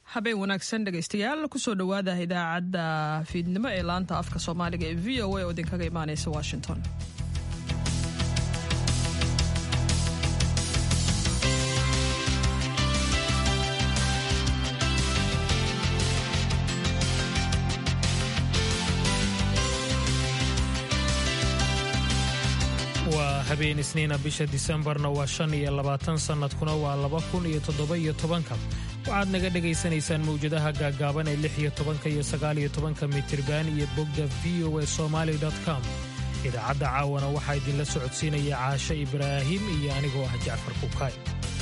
habeen wanaagsan dhegaystayaal kusoo dhawaada idaacadda fiidnimo ee laanta afka Soomaaliga ee VOA oo idinkaga imaanaysa Washington. waa habeen isniina bisha Disembarna waa 25 sanadkuna waa 2017 waxaad naga dhageysanaysaan mawjadaha gaagaaban ee 16 iyo 19 mitirban iyo bogga voasomali.com. idaacadda caawana waxaa idinla socodsiinaya Caasha Ibraahim iyo anigoo ah Jacfar Kukaay.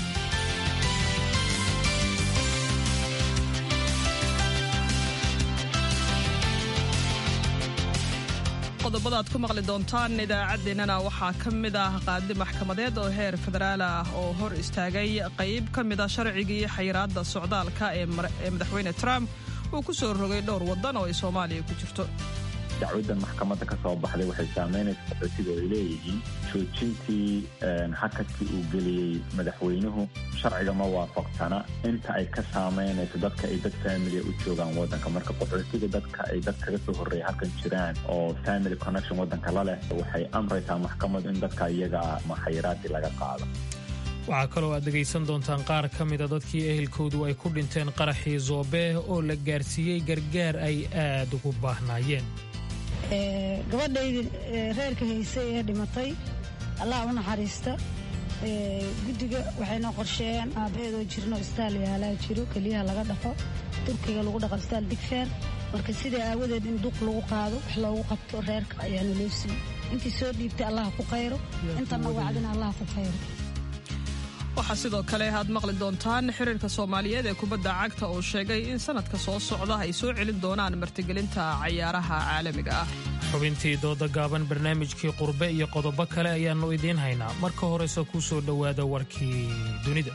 qodobada aad ku maqli doontaan idaacaddeenana waxaa ka mid ah qaadi maxkamadeed oo heer federaal ah oo hor istaagay qayb ka mid ah sharcigii xayiraadda socdaalka ee madaxweyne Trump uu ku soo rogay dhowr waddan oo ay Soomaaliya ku jirto. dacwadan maxkamadda ka soo baxday waxay saameynaysaa qaxootiga ay leeyihiin joojintii hakadkii uu geliyey madaxweynuhu sharciga ma waafaqsana inta ay ka saameynayso dadka ay dad family u joogaan waddanka marka qaxootiga dadka ay dad kaga soo horreeya halkan jiraan oo family connection waddanka la leh waxay amraysaa maxkamaddu in dadka iyaga xayiraadii laga qaado. waxaa kaloo aad dhegaysan doontaan qaar ka mida dadkii ehelkoodu ay ku dhinteen qaraxii Zoobe oo la gaarsiiyey gargaar ay aad ugu baahnaayeen. gabadhaydii reerka haysay ee dhimatay allah u naxariista guddiga waxayna qorsheeyeen aabaheedoo jirno istaal yaalaa jiro keliyaha laga dhaqo turkiga lagu dhaqo istaal digfeer marka sidai aawadeed in duq lagu qaado wax loogu qabto reerka ayaana loo siiyey intii soo dhiibtay allah ku khayro intana wacdina allah ku khayro. waxaa sidoo kale aad maqli doontaan xiriirka Soomaaliyeed ee kubadda cagta oo sheegay in sanadka soo socda ay soo celin doonaan martigelinta ciyaaraha caalamiga ah. xubintii dooda gaaban barnaamijkii qurbe iyo qodobo kale ayaannu idiin haynaa marka horeyse ku soo dhowaada warkii dunida.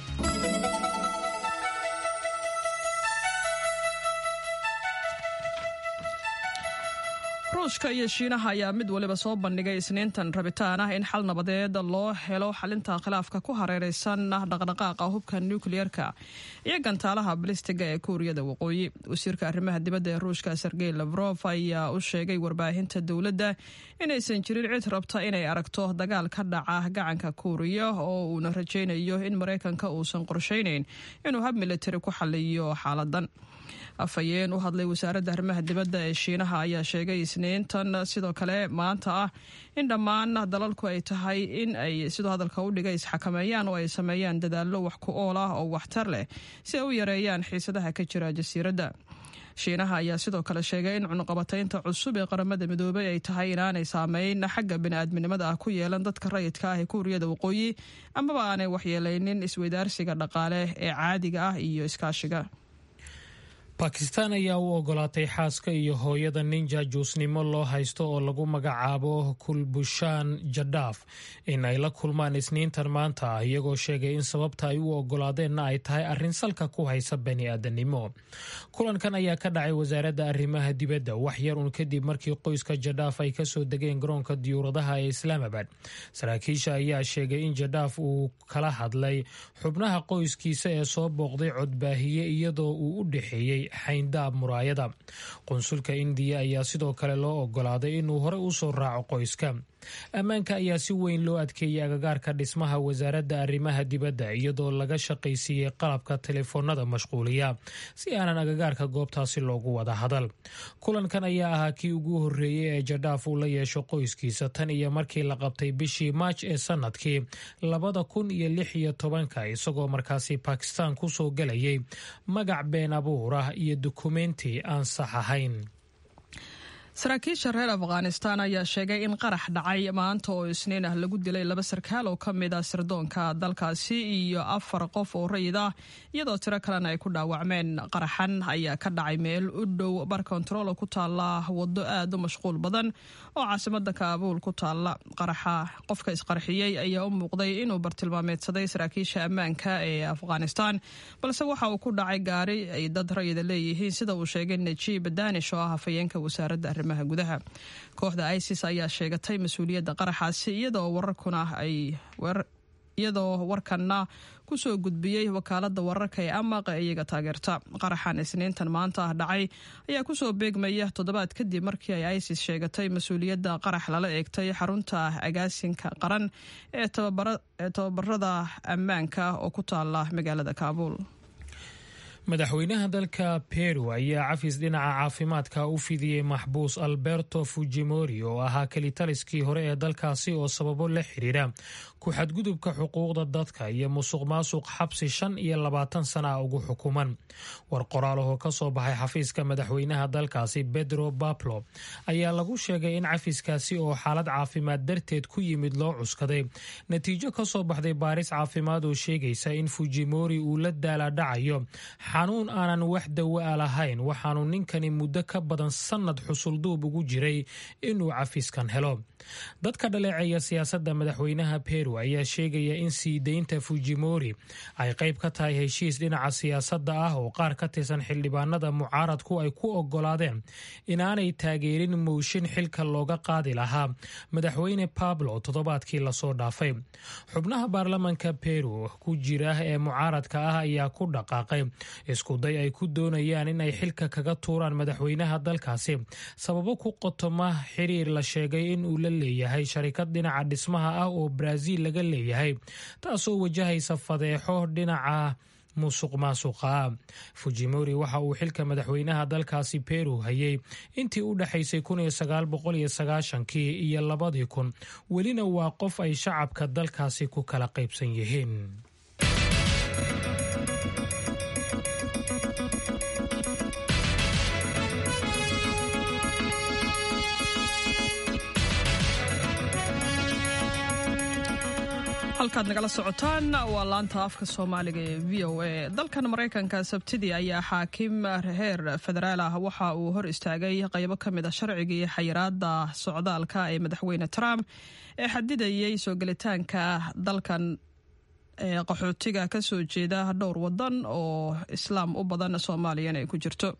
ruushka iyo shiinaha ayaa mid waliba soo bandhigay isniintan rabitaan ah in xal nabadeed loo helo xalinta khilaafka ku hareeraysan dhaqdhaqaaqa hubka nukliyeerka iyo gantaalaha balistiga ee Kuuriyada Waqooyi. wasiirka arrimaha dibadda ee Ruushka Sergey Lavrov ayaa u sheegay warbaahinta dowladda inaysan jirin cid rabta inay aragto dagaal ka dhaca gacanka Kuuriya oo uuna rajaynayo in Mareykanka uusan qorsheynayn inuu hab militari ku xalliyo xaaladan. afhayeen u hadlay wasaaradda arrimaha dibadda ee Shiinaha ayaa sheegay isniintan sidoo kale maanta ah in dhammaan dalalku ay tahay in ay sidoo hadalka u dhigay isxakameeyaan oo ay sameeyaan dadaallo wax ku ool ah oo waxtar leh si ay u yareeyaan xiisadaha ka jira jasiiradda. Shiinaha ayaa sidoo kale sheegay in cunaqabataynta cusub ee qaramada midoobay ay tahay inaanay saameyn xagga bini'aadminimada ah ku yeelan dadka rayidka ah ee Kuuriyada Waqooyi amaba aanay waxyeelaynin isweydaarsiga dhaqaale ee caadiga ah iyo iskaashiga. Pakistan ayaa u ogolaatay xaaska iyo hooyada nin jaajuusnimo loo haysto oo lagu magacaabo Kulbushan Jadaf in ay la kulmaan isniintan maanta iyagoo sheegay in sababta ay u ogolaadeenna ay tahay arrin salka ku haysa bani'aadanimo. kulankan ayaa ka dhacay wasaaradda arrimaha dibadda wax yar un kadib markii qoyska Jadaf ay ka soo degeen garoonka diyuuradaha ee Islamabad. saraakiisha ayaa sheegay in Jadaf uu kala hadlay xubnaha qoyskiisa ee soo booqday codbaahiye iyadoo uu u dhexeeyey xayndaab muraayada. qunsulka Indiya ayaa sidoo kale loo ogolaaday inuu hore u soo raaco qoyska. ammaanka ayaa si weyn loo adkeeyey agagaarka dhismaha wasaaradda arrimaha dibadda iyadoo laga shaqaysiiyey qalabka telefoonada mashquuliya si aanan agagaarka goobtaasi loogu wada hadal. kulankan ayaa ahaa kii ugu horreeyey ee Jadaf uu la yeesho qoyskiisa tan iyo markii la qabtay bishii Maaj ee sanadkii 2016 isagoo markaasi Pakistan ku soo galayay magac been abuur ah iyo dukumeenti aan sax ahayn. saraakiisha reer Afghanistan ayaa sheegay in qarax dhacay maanta oo isniin ah lagu dilay 2 sarkaal oo ka mid ah sirdoonka dalkaasi iyo 4 qof oo rayid ah iyadoo tiro kalena ay ku dhaawacmeen. qaraxan ayaa ka dhacay meel u dhow bar control ku taala wado aad u mashquul badan oo caasimadda Kaabuul ku taala. qaraxa qofka isqarxiyay ayaa u muuqday inuu bartilmaameedsaday saraakiisha ammaanka ee Afghanistan balse waxa uu ku dhacay gaari ay dad rayid leeyihiin sida uu sheegay Najib Danish oo ah afhayeenka wasaaradda gudaha. kooxda ISIS ayaa sheegatay mas'uuliyadda qaraxaasi iyadoo wararkuna ay iyadoo warkanna kusoo gudbiyey wakaalada wararka ee amaq ee iyaga taageerta. qaraxan isniintan maanta dhacay ayaa kusoo beegmaya toddobaad kadib markii ay ISIS sheegatay mas-uuliyadda qarax lala eegtay xarunta agaasinka qaran ee tababarada ammaanka oo ku taala magaalada Kaabul. madaxweynaha dalka Peru ayaa cafis dhinaca caafimaadka u fidiyey maxbuus Alberto Fujimori oo ahaa kelitaliskii hore ee dalkaasi oo sababo la xiriira ku xadgudubka xuquuqda dadka iyo musuqmaasuq xabsi 25 sano ugu xukuman. war qoraal oo ka soo baxay xafiiska madaxweynaha dalkaasi Pedro Pablo ayaa lagu sheegay in cafiskaasi oo xaalad caafimaad darteed ku yimid loo cuskaday natiijo ka soo baxday baaris caafimaad oo sheegaysa in Fujimori uu la daala dhacayo xanuun aanan wax dawo lahayn, waxaanu ninkani muddo ka badan sanad xusulduub ugu jiray inuu cafiskan helo. dadka dhaleeceeya siyaasadda madaxweynaha Peru ayaa sheegaya in sii deynta Fujimori ay qayb ka tahay heshiis dhinaca siyaasadda ah oo qaar ka tirsan xildhibaanada mucaaradku ay ku ogolaadeen inaanay taageerin mooshin xilka looga qaadi lahaa madaxweyne Pablo toddobaadkii lasoo dhaafay. xubnaha baarlamaanka Peru ku jira ee mucaaradka ah ayaa ku dhaqaaqay iskuday ay ku doonayaan in ay xilka kaga tuuraan madaxweynaha dalkaasi sababo ku qotoma xiriir la sheegay in uu la leeyahay sharikad dhinaca dhismaha ah oo Brazil laga leeyahay taasoo wajahaysa fadeexo dhinaca musuqmaasuqa. Fujimori waxa uu xilka madaxweynaha dalkaasi Peru hayay intii u dhaxaysay 1990 iyo 2000 welina waa qof ay shacabka dalkaasi ku kala qaybsan yihiin. halkaad nagala socotaan waa laanta afka Soomaaliga ee VOA. dalkan Mareykanka Sabtidii ayaa xaakim heer federaal ah waxa uu hor istaagay qaybo ka mid ah sharcigii xayiraadda socdaalka ee madaxweyne Trump ee xadidayay soo galitaanka dalkan ee qaxootiga ka soo jeeda dhowr wadan oo islaam u badan Soomaaliyana ay ku jirto.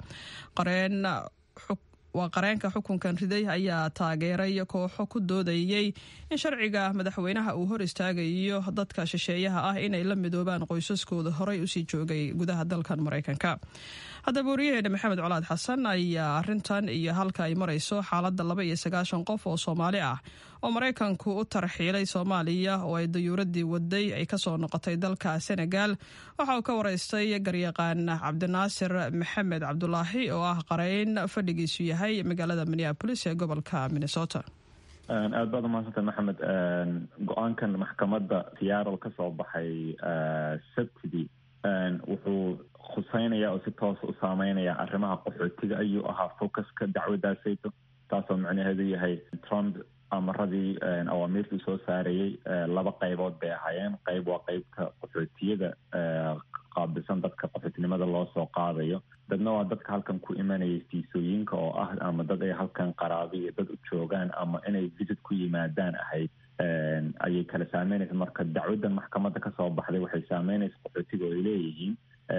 qareenka xukunkan riday ayaa taageeray kooxo ku doodayay in sharciga madaxweynaha uu hor istaagayo dadka shisheeyaha ah inay la midoobaan qoysaskooda horey usii joogay gudaha dalkan Mareykanka. haddaba wariyaheena Maxamed Colaad Xasan ayaa arintan iyo halka ay marayso xaaladda 29 qof oo Soomaali ah oo Mareykanku u tarxiilay Soomaaliya oo ay dayuuradii waday ay ka soo noqotay dalka Senegal waxa uu ka wareystay garyaqaan Cabdinaasir Maxamed Cabdulaahi oo ah qareen fadhigiisu yahay magaalada Minneapolis ee gobolka Minnesota. aad baad mahadsantahay Maxamed. go-aankan maxkamadda Seattle ka soo baxay Sabtidii wuxuu khuseynaya oo si toos u saameynaya arrimaha qaxootiga ayuu ahaa focuska dacwadaasayto taasoo macnaheedu yahay Trump amaradii awaamiirtii soo saarayay laba qaybood bay ahaayeen. qayb waa qaybta qaxootiyada qaabilsan dadka qaxootinimada loo soo qaadayo, dadna waa dadka halkan ku imanaya fiisooyinka oo ah ama dad ay halkan qaraabi iyo dad u joogaan ama inay visit ku yimaadaan ahayd ayay kala saameynaysa. marka dacwadan maxkamadda ka soo baxday waxay saameynaysa qaxootiga oo ay leeyihiin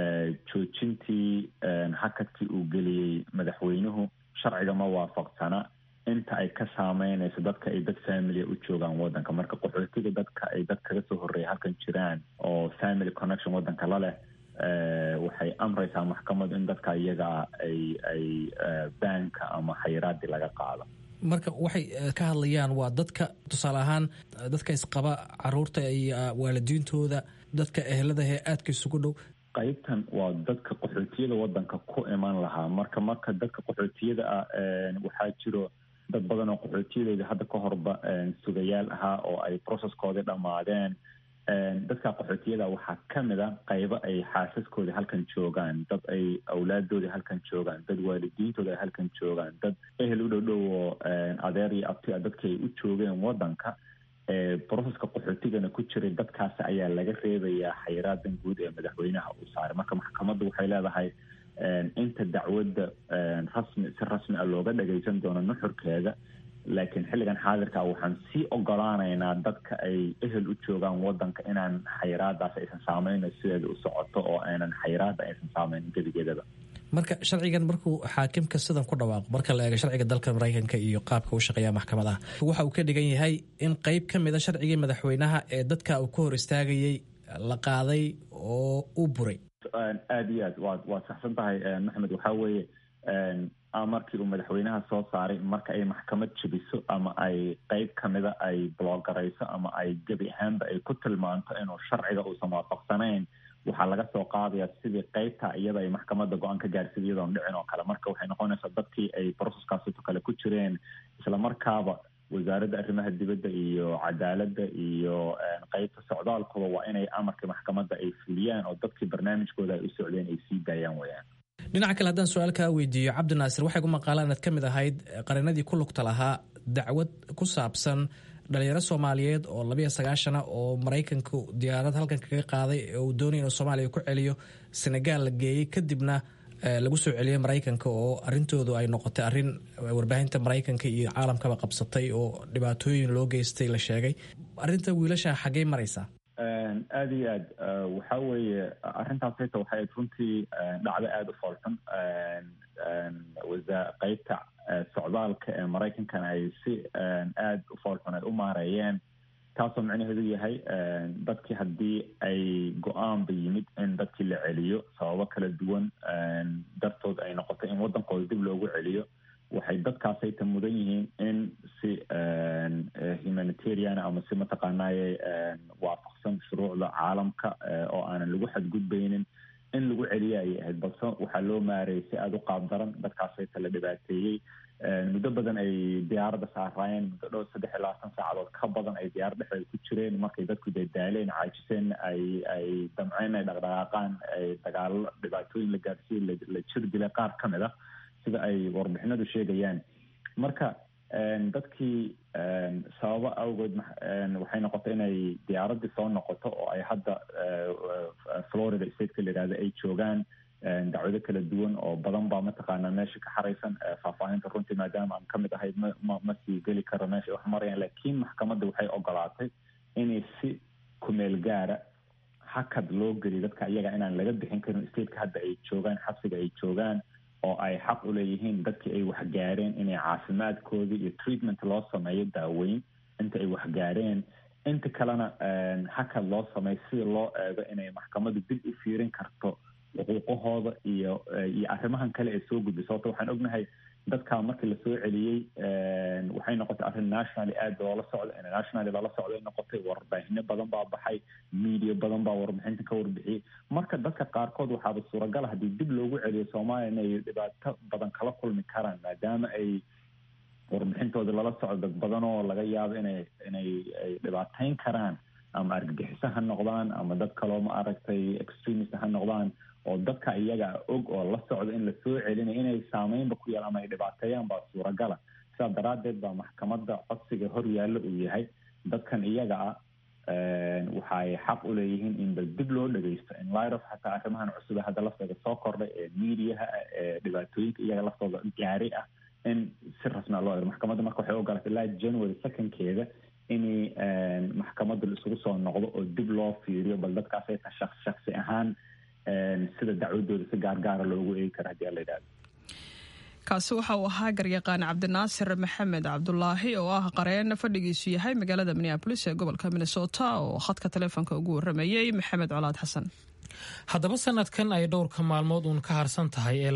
joojintii hakadkii uu geliyey madaxweynuhu sharciga ma waafaqsana inta ay ka saameynayso dadka ay dad familia u joogaan wadanka. marka qaxootiga dadka ay dad kaga soo horreeya halkan jiraan oo family connection wadanka la leh waxay amraysaa maxkamaddu in dadka iyaga ay baanka ama xayiraadii laga qaado. marka waxay ka hadlayaan waa dadka tusaale ahaan dadka isqaba caruurta iyo waalidiintooda, dadka ehelada ee aadka isugu dhow. qaybtan waa dadka qaxootiyada wadanka ku iman lahaa. marka dadka qaxootiyada ah waxaa jiro dad badan oo qaxootiyadooda hadda ka horba sugayaal ahaa oo ay processkoodii dhammaadeen. dadka qaxootiyada waxaa ka mid a qaybo ay xaasaskooda halkan joogaan, dad ay awlaadooda halkan joogaan, dad waalidiintooda ay halkan joogaan, dad ehel u dhowdhow oo adeer iyo abti dadka ay u joogeen wadanka broseska qaxootigana ku jiray. dadkaasi ayaa laga reebayaa xayraadan guud ee madaxweynaha uu saaray. marka maxkamaddu waxay leedahay inta dacwadda si rasmi ah looga dhagaysan doono nuxurkeeda, laakiin xilligan xaadirka waxaan sii ogolaanaynaa dadka ay ehel u joogaan wadanka inaan xayraadaas aysan saameyno sideeda u socoto oo aanan xayraada aysan saameynin gedigeedaba. marka sharcigan markuu xaakimka sidan ku dhawaaqo marka la eego sharciga dalka Mareykanka iyo qaabka uu shaqeeya maxkamadaha waxa uu ka dhigan yahay in qayb ka mid ah sharcigii madaxweynaha ee dadka uu ka hor istaagayay la qaaday oo uu buray. aad iyo aad waad saxsan tahay maxamed. waxaa weeye markii uu madaxweynaha soo saaray marka ay maxkamad jebiso ama ay qayb kamida ay bloogarayso ama ay gebi ahaanba ay ku tilmaanto inuu sharciga uusan waafaqsanayn, waxaa laga soo qaadaya sidii qaybta iyada ay maxkamadda go-aan ka gaarsid iyadoon dhicin oo kale. marka waxay noqonaysaa dadkii ay broseskaasito kale ku jireen isla markaaba wasaaradda arrimaha dibadda iyo cadaaladda iyo qaybta socdaalkuba waa inay amarkii maxkamadda ay fuliyaan oo dadkii barnaamijkooda ay u socdeen ay sii daayaan weyaan. dhinaca kale haddaan su-aal kaa weydiiyo cabdinaasir, waxay ku maqaalaan inaad ka mid ahayd qareenadii ku lugta lahaa dacwad ku saabsan dhalinyaro Soomaaliyeed oo 29 oo Mareykanku diyaarad halkan kaga qaaday oo uu doonay inuu Soomaaliya ku celiyo Senegal la geeyay kadibna lagu soo celiyay Mareykanka oo arintoodu ay noqotay arin warbaahinta Mareykanka iyo caalamkaba qabsatay oo dhibaatooyin loo geystay la sheegay. arinta wiilasha xagee maraysaa? aad iyo aad waxaa weeye arrintaasayta waxay runtii dhacdo aada u foolxun. qaybta socdaalka ee Mareykankana ay si aada u foolxun ay u maareeyeen, taasoo micnaheedu yahay dadkii haddii ay go-aanba yimid in dadkii la celiyo sababo kala duwan dartood ay noqotay in waddankooda dib loogu celiyo, waxay dadkaasayta mudan yihiin in si humanitarian ama si mataqaanaaye waafaqsan shuruucda caalamka oo aanan lagu xadgudbaynin in lagu celiya ayay ahayd. balse waxaa loo maareeyay si aada u qaabdaran. dadkaasayta la dhibaateeyey muddo badan ay diyaaradda saaraayeen, muddo dhow 23 saacadood ka badan ay diyaarad dhexdeeda ku jireen. markay dadku daaleen caajiseen ay damceen ay dhaqdhaqaaqaan, ay dagaalo dhibaatooyin la gaarsiiyey, la jir dilay qaar ka mid ah sida ay warbixinadu sheegayaan. marka dadkii sababo awgood waxay noqotay inay diyaaraddii soo noqoto oo ay hadda Florida stateka la yidhahdo ay joogaan. dacwado kala duwan oo badan baa mataqaanaa meesha ka xaraysan. faahfaahinta runtii maadaama aan kamid ahayd ma sii geli karo meesha wax marayaan, laakiin maxkamadda waxay ogolaatay inay si kumeel gaara hakad loo geliyo dadka iyaga inaan laga bixin karin stateka hadda ay joogaan, xabsiga ay joogaan, oo ay xaq u leeyihiin dadkii ay waxgaareen inay caafimaadkoodii iyo treatment loo sameeyo daaweyn inta ay waxgaareen. inta kalena hakad loo sameeyo sida loo eego inay maxkamaddu dib u fiirin karto xuquuqahooda iyo arrimahan kale ee soo gudbay. sababto waxaan ognahay dadka markii lasoo celiyey waxay noqotay arrin nationally aada loola socdo, internationally loola socdo ay noqotay. warbaahino badan baa baxay, media badan baa warbixinta ka warbixiyey. marka dadka qaarkood waxaaba suuragal haddii dib loogu celiyo Soomaaliya inay dhibaato badan kala kulmi karaan, maadaama ay warbixintooda lala socdo dad badan oo laga yaabo inay dhibaateyn karaan ama argagixiso ha noqdaan ama dad kaloo ma aragtay extremist ha noqdaan, oo dadka iyaga og oo la socdo in lasoo celinayo inay saameynba ku yeelan ama ay dhibaateeyaan baa suuragala. sidaa daraaddeed baa maxkamadda codsiga hor yaallo uu yahay dadkan iyaga ah waxay xaq u leeyihiin in bal dib loo dhageysto in light of xataa arrimahan cusube hadda laftooda soo kordhay ee mediaha ee dhibaatooyinka iyaga laftooda gaaray ah in si rasmi loo ero. maxkamadda marka waxay ogolatay ilaa January 2 inay maxkamadda isugu soo noqdo oo dib loo fiiriyo bal dadkaasay shakhsi ahaan sida dacwadooda si gaargaara loogu eegi karo haddii la yidhahdo. kaasi waxa uu ahaa garyaqaan cabdinaasir maxamed cabdulaahi oo ah qareen fadhigiisu yahay magaalada Minneapolis ee gobolka Minnesota oo khadka taleefanka ugu waramayay Maxamed Colaad Xasan. haddaba sanadkan ay dhowrka maalmood uun ka harsan tahay ee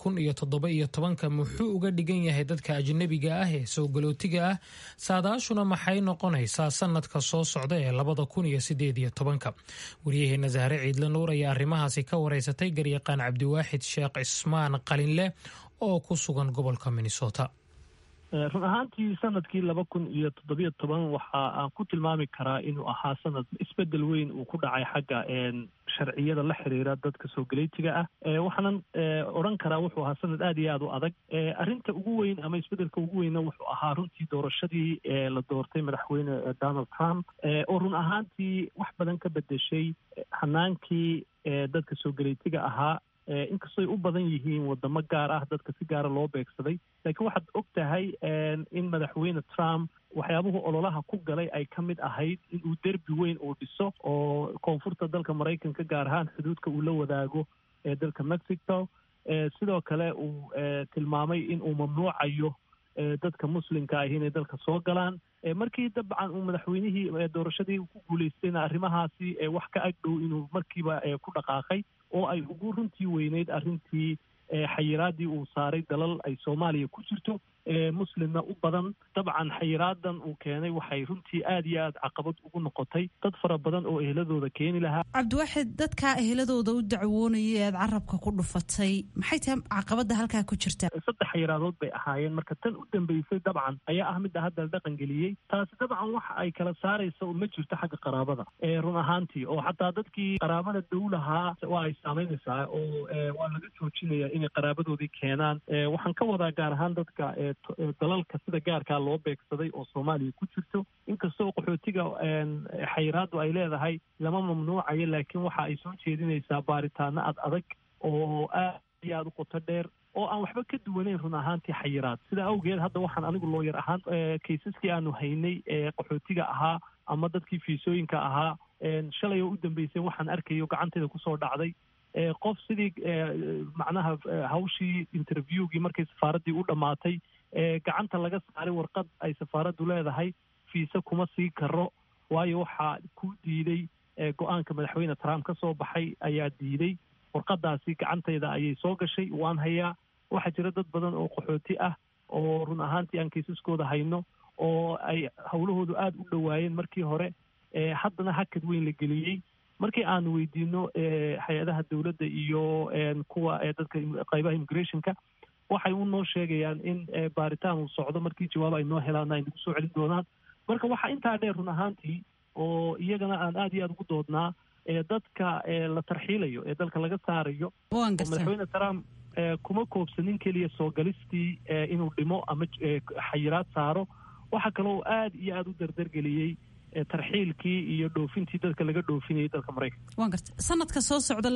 2017 muxuu uga dhigan yahay dadka ajnabiga ah ee soo galootiga ah? saadaashuna maxay noqonaysaa sanadka soo socda ee 2018? wariyaheena Zahre Ciidle Nuur ayaa arrimahaasi ka wareysatay garyaqaan Cabdiwaaxid Sheekh Cismaan Qalinle oo ku sugan gobolka Minnesota. run ahaantii sanadkii 2017 waxa aan ku tilmaami karaa inuu ahaa sanad isbedel weyn uu ku dhacay xagga sharciyada la xiriira dadka soo galeytiga ah. waxaanan odhan karaa wuxuu ahaa sanad aad iyo aad u adag. arrinta ugu weyn ama isbedelka ugu weyna wuxuu ahaa runtii doorashadii la doortay madaxweyne Donald Trump oo run ahaantii wax badan ka bedeshay hanaankii dadka soo galeytiga ahaa. inkastooy u badan yihiin wadamo gaar ah dadka si gaara loo beegsaday, laakiin waxaad og tahay in madaxweyne Trump waxyaabuhu ololaha ku galay ay ka mid ahayd inuu derbi weyn uu dhiso oo koonfurta dalka Mareykanka gaar ahaan xuduudka uu la wadaago ee dalka Mexico sidoo kale uu tilmaamay in uu mamnuucayo dadka muslimka ah inay dalka soo galaan markii dabcan uu madaxweynihii doorashadii ku guulaystayna arrimahaasi wax ka agdhow inuu markiiba ku dhaqaaqay oo ay ugu runtii weyneyd arrintii xayiraadii uu saaray dalal ay soomaaliya ku jirto muslimna u badan dabcan xayiraadan uu keenay waxay runtii aad iyo aad caqabad ugu noqotay dad fara badan oo eheladooda keeni lahaa. cabdiwaaxid dadkaa eheladooda u dacwoonayay eed carabka ku dhufatay maxay tahay caqabada halkaa ku jirta? 3 xayiraadood bay ahaayeen marka tan u dambeysay dabcan ayaa ah midda hadda la dhaqan geliyey. taasi dabcan waxa ay kala saaraysa ma jirto xagga qaraabada run ahaantii oo xataa dadkii qaraabada dowlahaa waa ay saamaynaysaa oo waa laga joojinaya inay qaraabadoodii keenaan. waxaan ka wadaa gaar ahaan dadka dalalka sida gaarkaa loo beegsaday oo soomaaliya ku jirto inkastoo qaxootiga xayiraadu ay leedahay lama mamnuucayo laakiin waxa ay soo jeedinaysaa baaritaano ad adag oo aad iyo aad u qoto dheer oo aan waxba ka duwanayn run ahaantii xayiraad. sidaa awgeed hadda waxaan anigu looyar ahaan kaysaskii aanu haynay qaxootiga ahaa ama dadkii fiisooyinka ahaa shalay oo u dambeysay waxaan arkayo gacantayda kusoo dhacday qof sidii macnaha hawshii interviewgii markay safaaraddii u dhammaatay gacanta laga saaray warqad ay safaaraddu leedahay fiise kuma sii karo waayo waxaa ku diiday go-aanka madaxweyne Trump ka soo baxay ayaa diiday. warqadaasi gacantayda ayay soo gashay waan hayaa. waxaa jira dad badan oo qaxooti ah oo run ahaantii aan kaysaskooda hayno oo ay howlahoodu aada u dhowaayeen markii hore haddana hakad weyn la geliyey. markii aan weydiino hay-adaha dowladda iyo kuwa dadka qaybaha immigrationka waxay u noo sheegayaan in baaritaan uu socdo markii jawaab ay noo helaan ay nagu soo celin doonaan. marka waxaa intaa dheer run ahaantii oo iyagana aan aad iyo aad ugu doodnaa dadka la tarxiilayo ee dalka laga saarayo oo madaxweyne Trump kuma koobsanin keliya soo galistii inuu dhimo ama xayiraad saaro. waxaa kaloo aad iyo aad u dardargeliyey tarxiilkii iyo dhoofintii dadka laga dhoofinayay dalka Mareykanka. waan gartay sanadka soo socda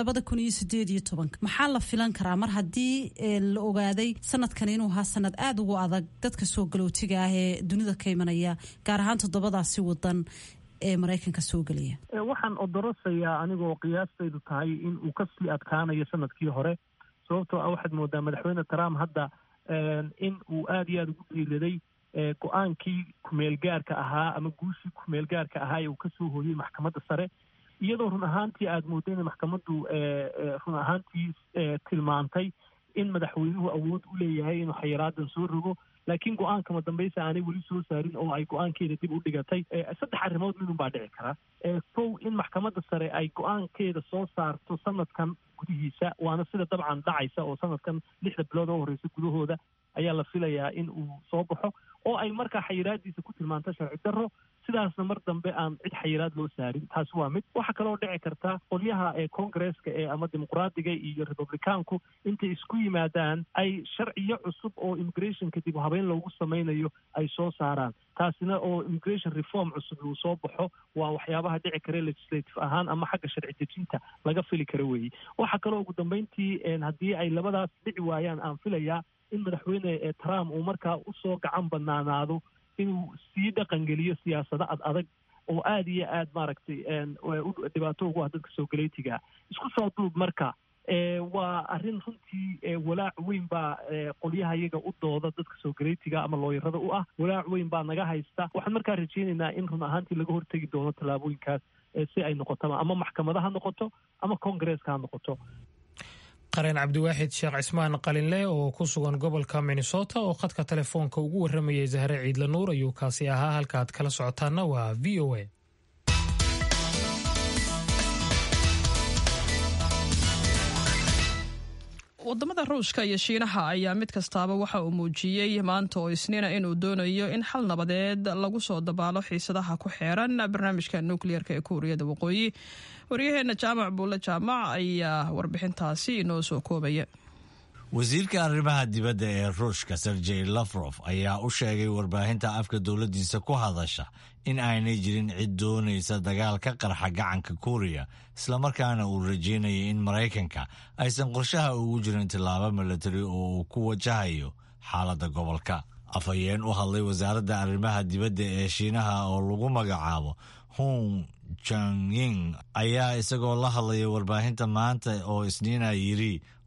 2018 maxaa la filan karaa mar haddii la ogaaday sanadkan inuu ahaa sanad aada ugu adag dadka soo galootiga ah ee dunida ka imanaya gaar ahaan 7daasi wadan ee Mareykanka soo gelaya? waxaan odorosayaa anigoo qiyaastaydu tahay in uu ka sii adkaanayo sanadkii hore sababtoo ah waxaad moodaa madaxweyne Trump hadda in uu aad iyo aad ugu dhiiraday go-aankii kumeelgaarka ahaa ama guushii kumeelgaarka ahaa ee uu kasoo hooyey maxkamadda sare iyadoo run ahaantii aada mooday inay maxkamaddu run ahaantii tilmaantay in madaxweynuhu awood u leeyahay inuu xayiraadan soo rogo laakiin go-aankama dambaysa aanay weli soo saarin oo ay go-aankeeda dib u dhigatay. 3 arrimood midun baa dhici kara. kow in maxkamadda sare ay go-aankeeda soo saarto sanadkan gudihiisa waana sida dabcan dhacaysa oo sanadkan 6 bilood oo horeysa gudahooda ayaa la filayaa in uu soo baxo oo ay markaa xayiraadiisa ku tilmaanto sharci darro sidaasna mar dambe aan cid xayiraad loo saarin. taasi waa mid. waxaa kaloo dhici karta qolyaha Congress-ka ama dimuqraadiga iyo republicaanku intay isku yimaadaan ay sharciyo cusub oo immigrationka dib u habeyn loogu samaynayo ay soo saaraan. taasina oo immigration reform cusub uu soo baxo waa waxyaabaha dhici kara legislative ahaan ama xagga sharci dejinta laga fili kara weeye. waxaa kaloo ugu dambeyntii haddii ay labadaas dhici waayaan aan filayaa in madaxweyne Trump uu markaa usoo gacan banaanaado inuu sii dhaqangeliyo siyaasado ad adag oo aad iyo aad maaragtay dhibaato ugu ah dadka soo galeytiga. isku soo duub marka waa arrin runtii walaac weyn baa qolyaha iyaga u dooda dadka soo galeytiga ama looyarada u ah walaac weyn baa naga haysta. waxaan markaa rajeynaynaa in run ahaantii laga hortegi doono tallaabooyinkaas si ay noqotaba ama maxkamada ha noqoto ama Congress-ka ha noqoto. qareen cabdiwaaxid sheekh cismaan qalinle oo ku sugan gobolka Minnesota oo khadka telefoonka ugu waramayay Zahre Ciidla Nuur ayuu kaasi ahaa. halkaad kala socotaana waa VOA. wadamada Ruushka iyo Shiinaha ayaa mid kastaaba waxa uu muujiyey maanta oo Isniina inuu doonayo in xal nabadeed lagu soo dabaalo xiisadaha ku xeeran barnaamijka nukliyeerka ee Kuuriyada Waqooyi. waryaheena Jaamac Buule Jaamac ayaa warbixintaasi inoo soo koobaya. wasiirka arrimaha dibadda ee Ruushka Sergey Lavrov ayaa u sheegay warbaahinta afka dowladiisa ku hadasha in aanay jirin cid doonaysa dagaal ka qarxa gacanka Kuuriya islamarkaana uu rajeynayay in Maraykanka aysan qorshaha ugu jirin tilaabo milatari oo uu ku wajahayo xaaladda gobolka. afhayeen u hadlay wasaaradda arrimaha dibadda ee Shiinaha oo lagu magacaabo Hong Changying ayaa isagoo la hadlaya warbaahinta maanta oo Isniina yiri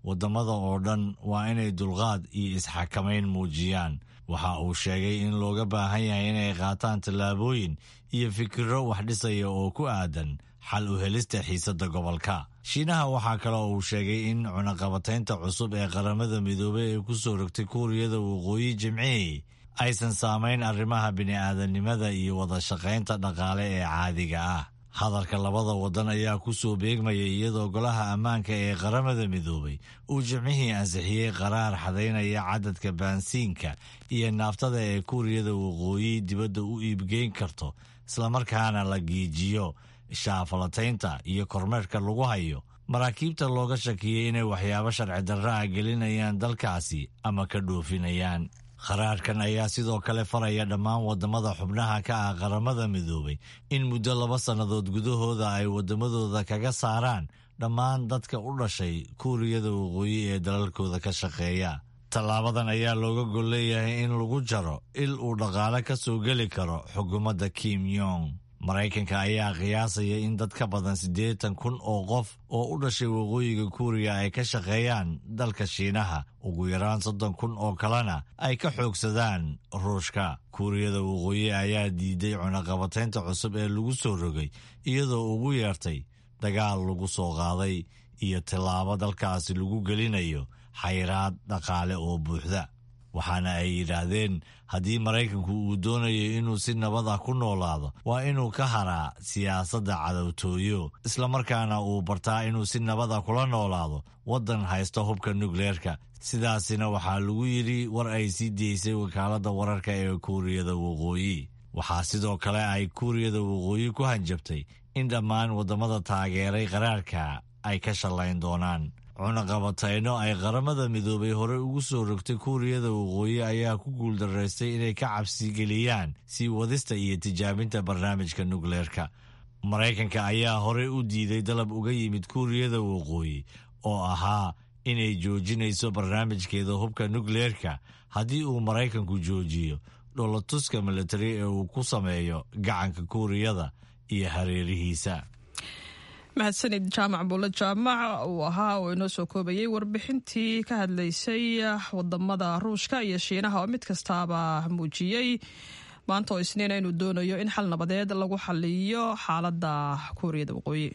waddamada oo dhan waa inay dulqaad iyo isxakamayn muujiyaan. waxa uu sheegay in looga baahan yahay inay qaataan tallaabooyin iyo fikirro wax dhisaya oo ku aadan xal u helista xiisadda gobolka. shiinaha waxaa kaloo uu sheegay in cunaqabataynta cusub ee qaramada midoobey ee ku soo rogtay kuuriyada waqooyi jimcihii aysan saamayn arrimaha bini'aadanimada iyo wada shaqaynta dhaqaale ee caadiga ah. hadalka labada waddan ayaa ku soo beegmaya iyadoo golaha ammaanka ee qaramada midoobey uu jimcihii ansixiyey qaraar xadaynaya cadadka baansiinka iyo naaftada ee kuuriyada waqooyi dibadda u iibgeyn karto, islamarkaana la giijiyo shaafalataynta iyo kormeerka lagu hayo maraakiibta looga shakiyey inay waxyaabo sharci darra ah gelinayaan dalkaasi ama ka dhoofinayaan. qaraarkan ayaa sidoo kale faraya dhammaan waddamada xubnaha ka ah qaramada midoobey in muddo 2 sannadood gudahooda ay waddamadooda kaga saaraan dhammaan dadka u dhashay kuuriyada waqooyi ee dalalkooda ka shaqeeya. tallaabadan ayaa looga gol leeyahay in lagu jaro il uu dhaqaale ka soo geli karo xukuumadda Kim Jong. maraykanka ayaa qiyaasaya in dad ka badan 80,000 oo qof oo u dhashay waqooyiga kuuriya ay ka shaqeeyaan dalka shiinaha, ugu yaraan 30,000 oo kalena ay ka xoogsadaan ruushka. kuuriyada waqooyi ayaa diiday cunaqabataynta cusub ee lagu soo rogay iyadoo ugu yeertay dagaal lagu soo qaaday iyo tallaabo dalkaasi lagu gelinayo xayiraad dhaqaale oo buuxda. waxaana ay yidhaahdeen haddii maraykanku uu doonayo inuu si nabad ah ku noolaado waa inuu ka haraa siyaasadda cadowtooyo, islamarkaana uu bartaa inuu si nabad ah kula noolaado waddan haysta hubka nukleerka. sidaasina waxaa lagu yidhi war ay sii deysay wakaaladda wararka ee kuuriyada waqooyi. waxaa sidoo kale ay kuuriyada waqooyi ku hanjabtay in dhammaan waddamada taageeray qaraarka ay ka shallayn doonaan. cunaqabatayno ay qaramada midoobay hore ugu soo rogtay kuuriyada waqooyi ayaa ku guuldaraystay inay ka cabsigeliyaan sii wadista iyo tijaabinta barnaamijka nukleerka. maraykanka ayaa hore u diiday dalab uga yimid kuuriyada waqooyi oo ahaa inay joojinayso barnaamijkeeda hubka nukleerka haddii uu maraykanku joojiyo dholatuska militari ee uu ku sameeyo gacanka kuuriyada iyo hareerihiisa. mahadsanid jaamac buulle jaamac uu ahaa oo inoo soo koobayay warbixintii ka hadlaysay wadamada ruushka iyo shiinaha oo mid kastaaba muujiyey maanta oo isniina inuu doonayo in xal nabadeed lagu xaliyo xaaladda kuuriyada waqooyi.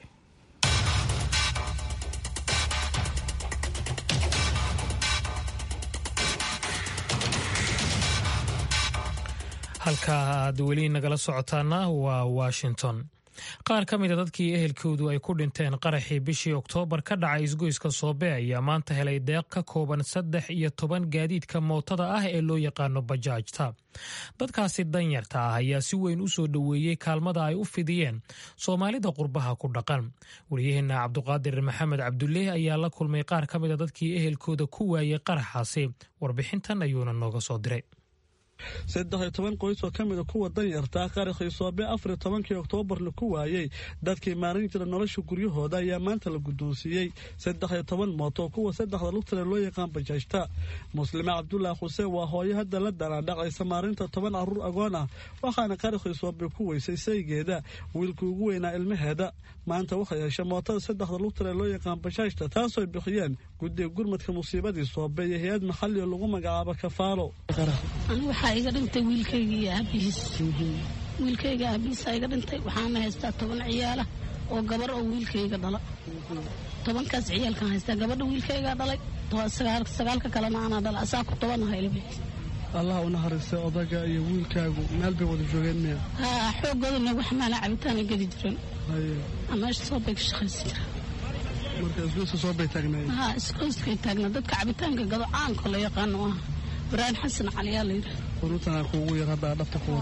halka aad weli nagala socotaana waa Washington. qaar ka mid a dadkii ehelkoodu ay ku dhinteen qaraxii bishii Oktoobar ka dhacay isgoyska Soobe ayaa maanta helay deeq ka kooban 13 gaadiidka mootada ah ee loo yaqaano bajaajta. dadkaasi danyarta ah ayaa si weyn u soo dhoweeyey kaalmada ay u fidiyeen Soomaalida qurbaha ku dhaqan. wariyaheena Cabduqaadir Maxamed Cabdulle ayaa la kulmay qaar ka mid a dadkii ehelkooda ku waayay qaraxaasi. warbixintan ayuuna nooga soo diray. 13 qoys oo ka mid ah kuwa danyarta qaraxii Soobe 14 Oktoobar la ku waayay dadkii maarin jira nolosha guryahooda ayaa maanta la guddoonsiiyay 13 mooto kuwa saddexda lugta loo yaqaan bajaajta. Muslima Cabdullaahi Xuseen waa hooyo hadda la dhacaysa maarinta 10 carruur agoon ah waxaana qaraxii Soobe ku weysay saygeeda wiilkii ugu weynaa ilmaheeda. maanta waxay heshay mootada saddexda lugta loo yaqaan bajaajta taasoo bixiyeen guddiga gurmadka musiibadii Soobe iyo hay'ad maxalli oo lagu magacaabo Kafaalo. iga dhintay wiilkayga iyo aabihiis iga dhintay waxaana haystaa 10 ciyaala oo gabar oo wiilkayga dhala 10kaas ciyaalkan haystaa gabadha wiilkayga dhalay 9 kalena ana dhala asaa ku 10 ilmi. Allah u naxariisto odaga iyo wiilkaagu meel bay wada joogeen miya? xoogooda wax maala cabitaan gadi jireen ama soo bay shaqaysan marka isku soo bay taagnay isku taagna dadka cabitaanka gado caanka la yaqaano Ibrahim Xasan Ali yaa leeyahay runtan kuugu yar hada dhabta ku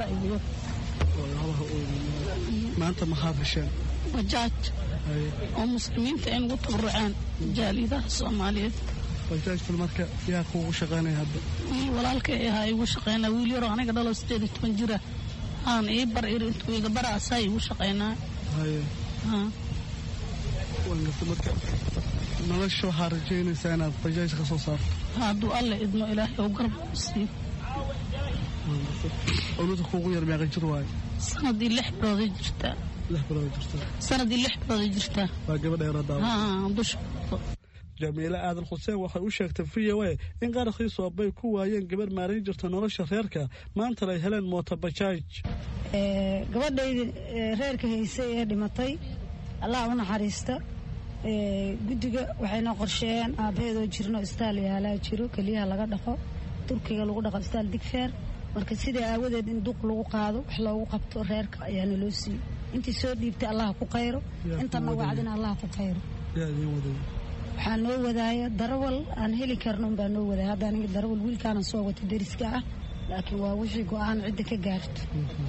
maanta ma haafisheen bajaaj oo muslimiinta in ugu tabarucaan jaalidaha Soomaaliyeed. bajaajta marka yaa kuugu shaqeynay hadda walaalkay ayaa igu shaqeynaa wiil yar oo aniga dhalo 18 jira aan ii bar intuu iga baraasay igu shaqeynaa marka nolosha waxaa rajaynaysaa inaad bajaaj ka soo saarto hadduu alle idmo ilaahay oo garab siiyo. awlada kuugu yar meeqa jir waaye? sanadii 6 bilood jirtaa. 6 bilood jirtaa. sanadii 6 bilood jirtaa. waa gabadha yar daawo. dusha jamiile aadan xuseen waxay u sheegtay v o a in qaraxii soobay ku waayeen gabar maarayn jirta nolosha reerka maantana ay heleen mootobajaaj. gabadhaydii reerka haysay ee dhimatay allah u naxariista. guddiga waxayna qorsheeyeen aabbaheedoo jirno istaal yaalaa jiro keliyaha laga dhaqo turkiga lagu dhaqo istaal digfeer marka sidaa aawadeed in duq lagu qaado wax loogu qabto reerka ayaana loo siiyey intii soo dhiibtay allah ku qayro intana wacdina allah ku qayro. waxaa noo wadaaya darawal aan heli karno unbaa noo wadaaya hadda aniga darawal wiilkaana soo wata deriska ah laakiin waa wixii go-aan cidda ka gaarto.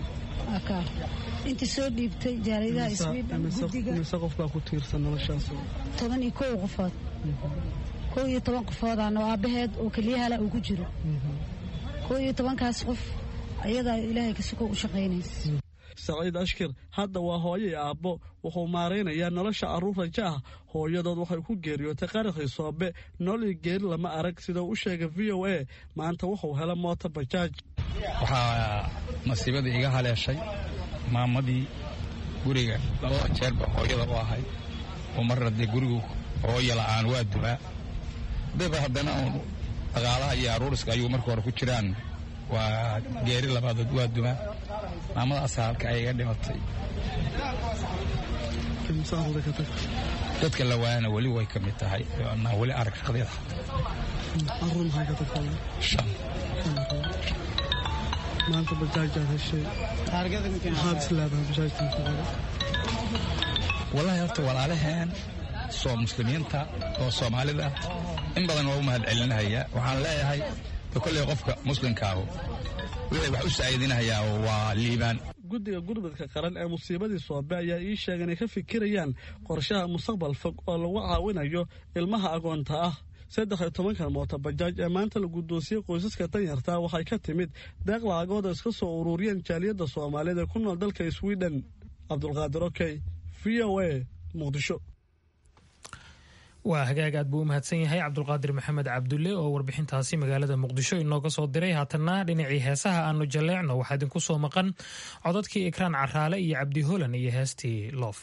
intii soo dhiibtay jaaliyadaha Sweden guddiga qof baa ku tiirsan noloshaas 11 qofood 11 qofoodana aabaheed oo kaliyaha la ugu jiro 11kaas qof ayada ilaahay ka suko u shaqeynaysa. Saciid Ashkir hadda waa hooyo aabbo wuxuu maareynayaa nolosha carruur raja ah hooyadood waxay ku geeriyootay qaraxii soobe nolol geeri lama arag sida uu sheegay VOA maanta wuxuu helay mooto bajaaj. waxaa nasiibada iga haleeshay maamadii guriga laba jeerba hooyada u ahay oo marna dee gurigu hooyo la'aan waa dumaa daba haddana dhaqaalaha iyo aruuriska ayuu marka hore ku jiraan waa geeri labaadood waa dumaa maamadaas halka ay iga dhimatay dadka la waana weli way ka mid tahay ana weli arag shaqadeeda maanta bajaajaa heshay maxaad islaadaha bajaajta wallahi horta walaalaheen soo muslimiinta oo soomaalida in badan waa u mahad celinaya waxaan leeyahay kolley qofka muslimkaahu wixii wax u saa'idinayaa waa liibaan. guddiga gurmadka qaran ee musiibadii soobe ayaa ii sheegay inay ka fikirayaan qorshaha mustaqbal fog oo lagu caawinayo ilmaha agoonta ah. 13 mooto bajaaj ee maanta la guddoonsiyey qoysaska danyarta waxay ka timid deeq lacagooda iska soo ururiyeen jaaliyadda Soomaaliyeed ee ku nool dalka Sweden. Cabdulqaadir Okey, VOA, Muqdisho. waa hagaag aad buu u mahadsan yahay cabdulqaadir maxamed cabdulle oo warbixintaasi magaalada muqdisho inooga soo diray. haatanna dhinacii heesaha aanu jalleecno waxaa idinku soo maqan codadkii ikraan caraale iyo cabdi holan iyo heestii loof.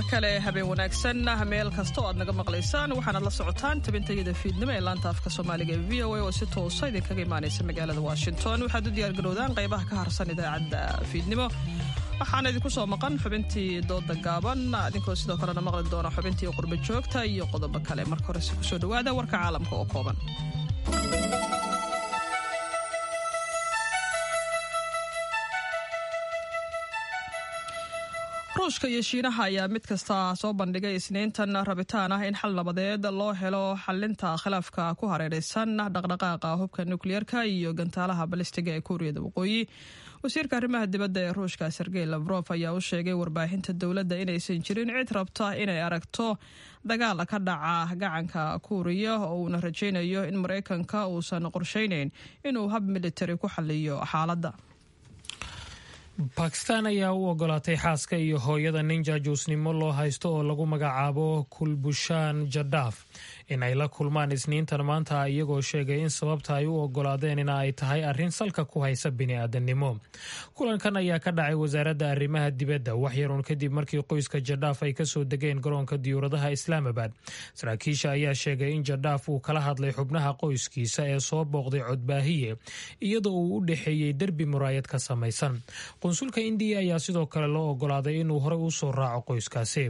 kale habeen wanaagsan meel kasta oo aad naga maqlaysaan waxaanaad la socotaan tabintayada fiidnimo ee laanta afka soomaaliga ee VOA oo si toosa idinkaga imaanaysa magaalada Washington waxaad u diyaargarowdaan qaybaha ka harsan idaacadda fiidnimo waxaan idinku soo maqan xubintii dooda gaaban idinkoo sidoo kalena maqli doona xubintii qurba joogta iyo qodobo kale marka hore ku soo dhawaada warka caalamka oo kooban ruushka iyo shiinaha ayaa mid kasta soo bandhigay isniintan rabitaan ah in xal nabadeed loo helo xalinta khilaafka ku hareeraysan dhaqdhaqaaqa hubka nukliyeerka iyo gantaalaha balistiga ee kuuriyada waqooyi wasiirka arrimaha dibadda ee ruushka Sergey Lavrov ayaa u sheegay warbaahinta dowladda inaysan jirin cid rabta inay aragto dagaal ka dhaca gacanka kuuriya oo uuna rajaynayo in Mareykanka uusan qorsheynayn inuu hab military ku xalliyo xaaladda Pakistan ayaa u ogolaatay xaaska iyo hooyada nin jaajuusnimo loo haysto oo lagu magacaabo Kulbushan Jadaf in ay la kulmaan isniintan maanta iyagoo sheegay in sababta ay u ogolaadeen in ay tahay arrin salka ku haysa bini'aadanimo. Kulankan ayaa ka dhacay wasaaradda arrimaha dibadda wax yar kadib markii qoyska Jadaf ay ka soo degeen garoonka diyaaradaha Islamabad. Saraakiisha ayaa sheegay in Jadaf uu kala hadlay xubnaha qoyskiisa ee soo booqday codbaahiye iyadoo uu u dhaxeeyay derbi muraayad ka samaysan. Konsulka Indiya ayaa sidoo kale loo ogolaaday inuu hore u soo raaco qoyskaasi.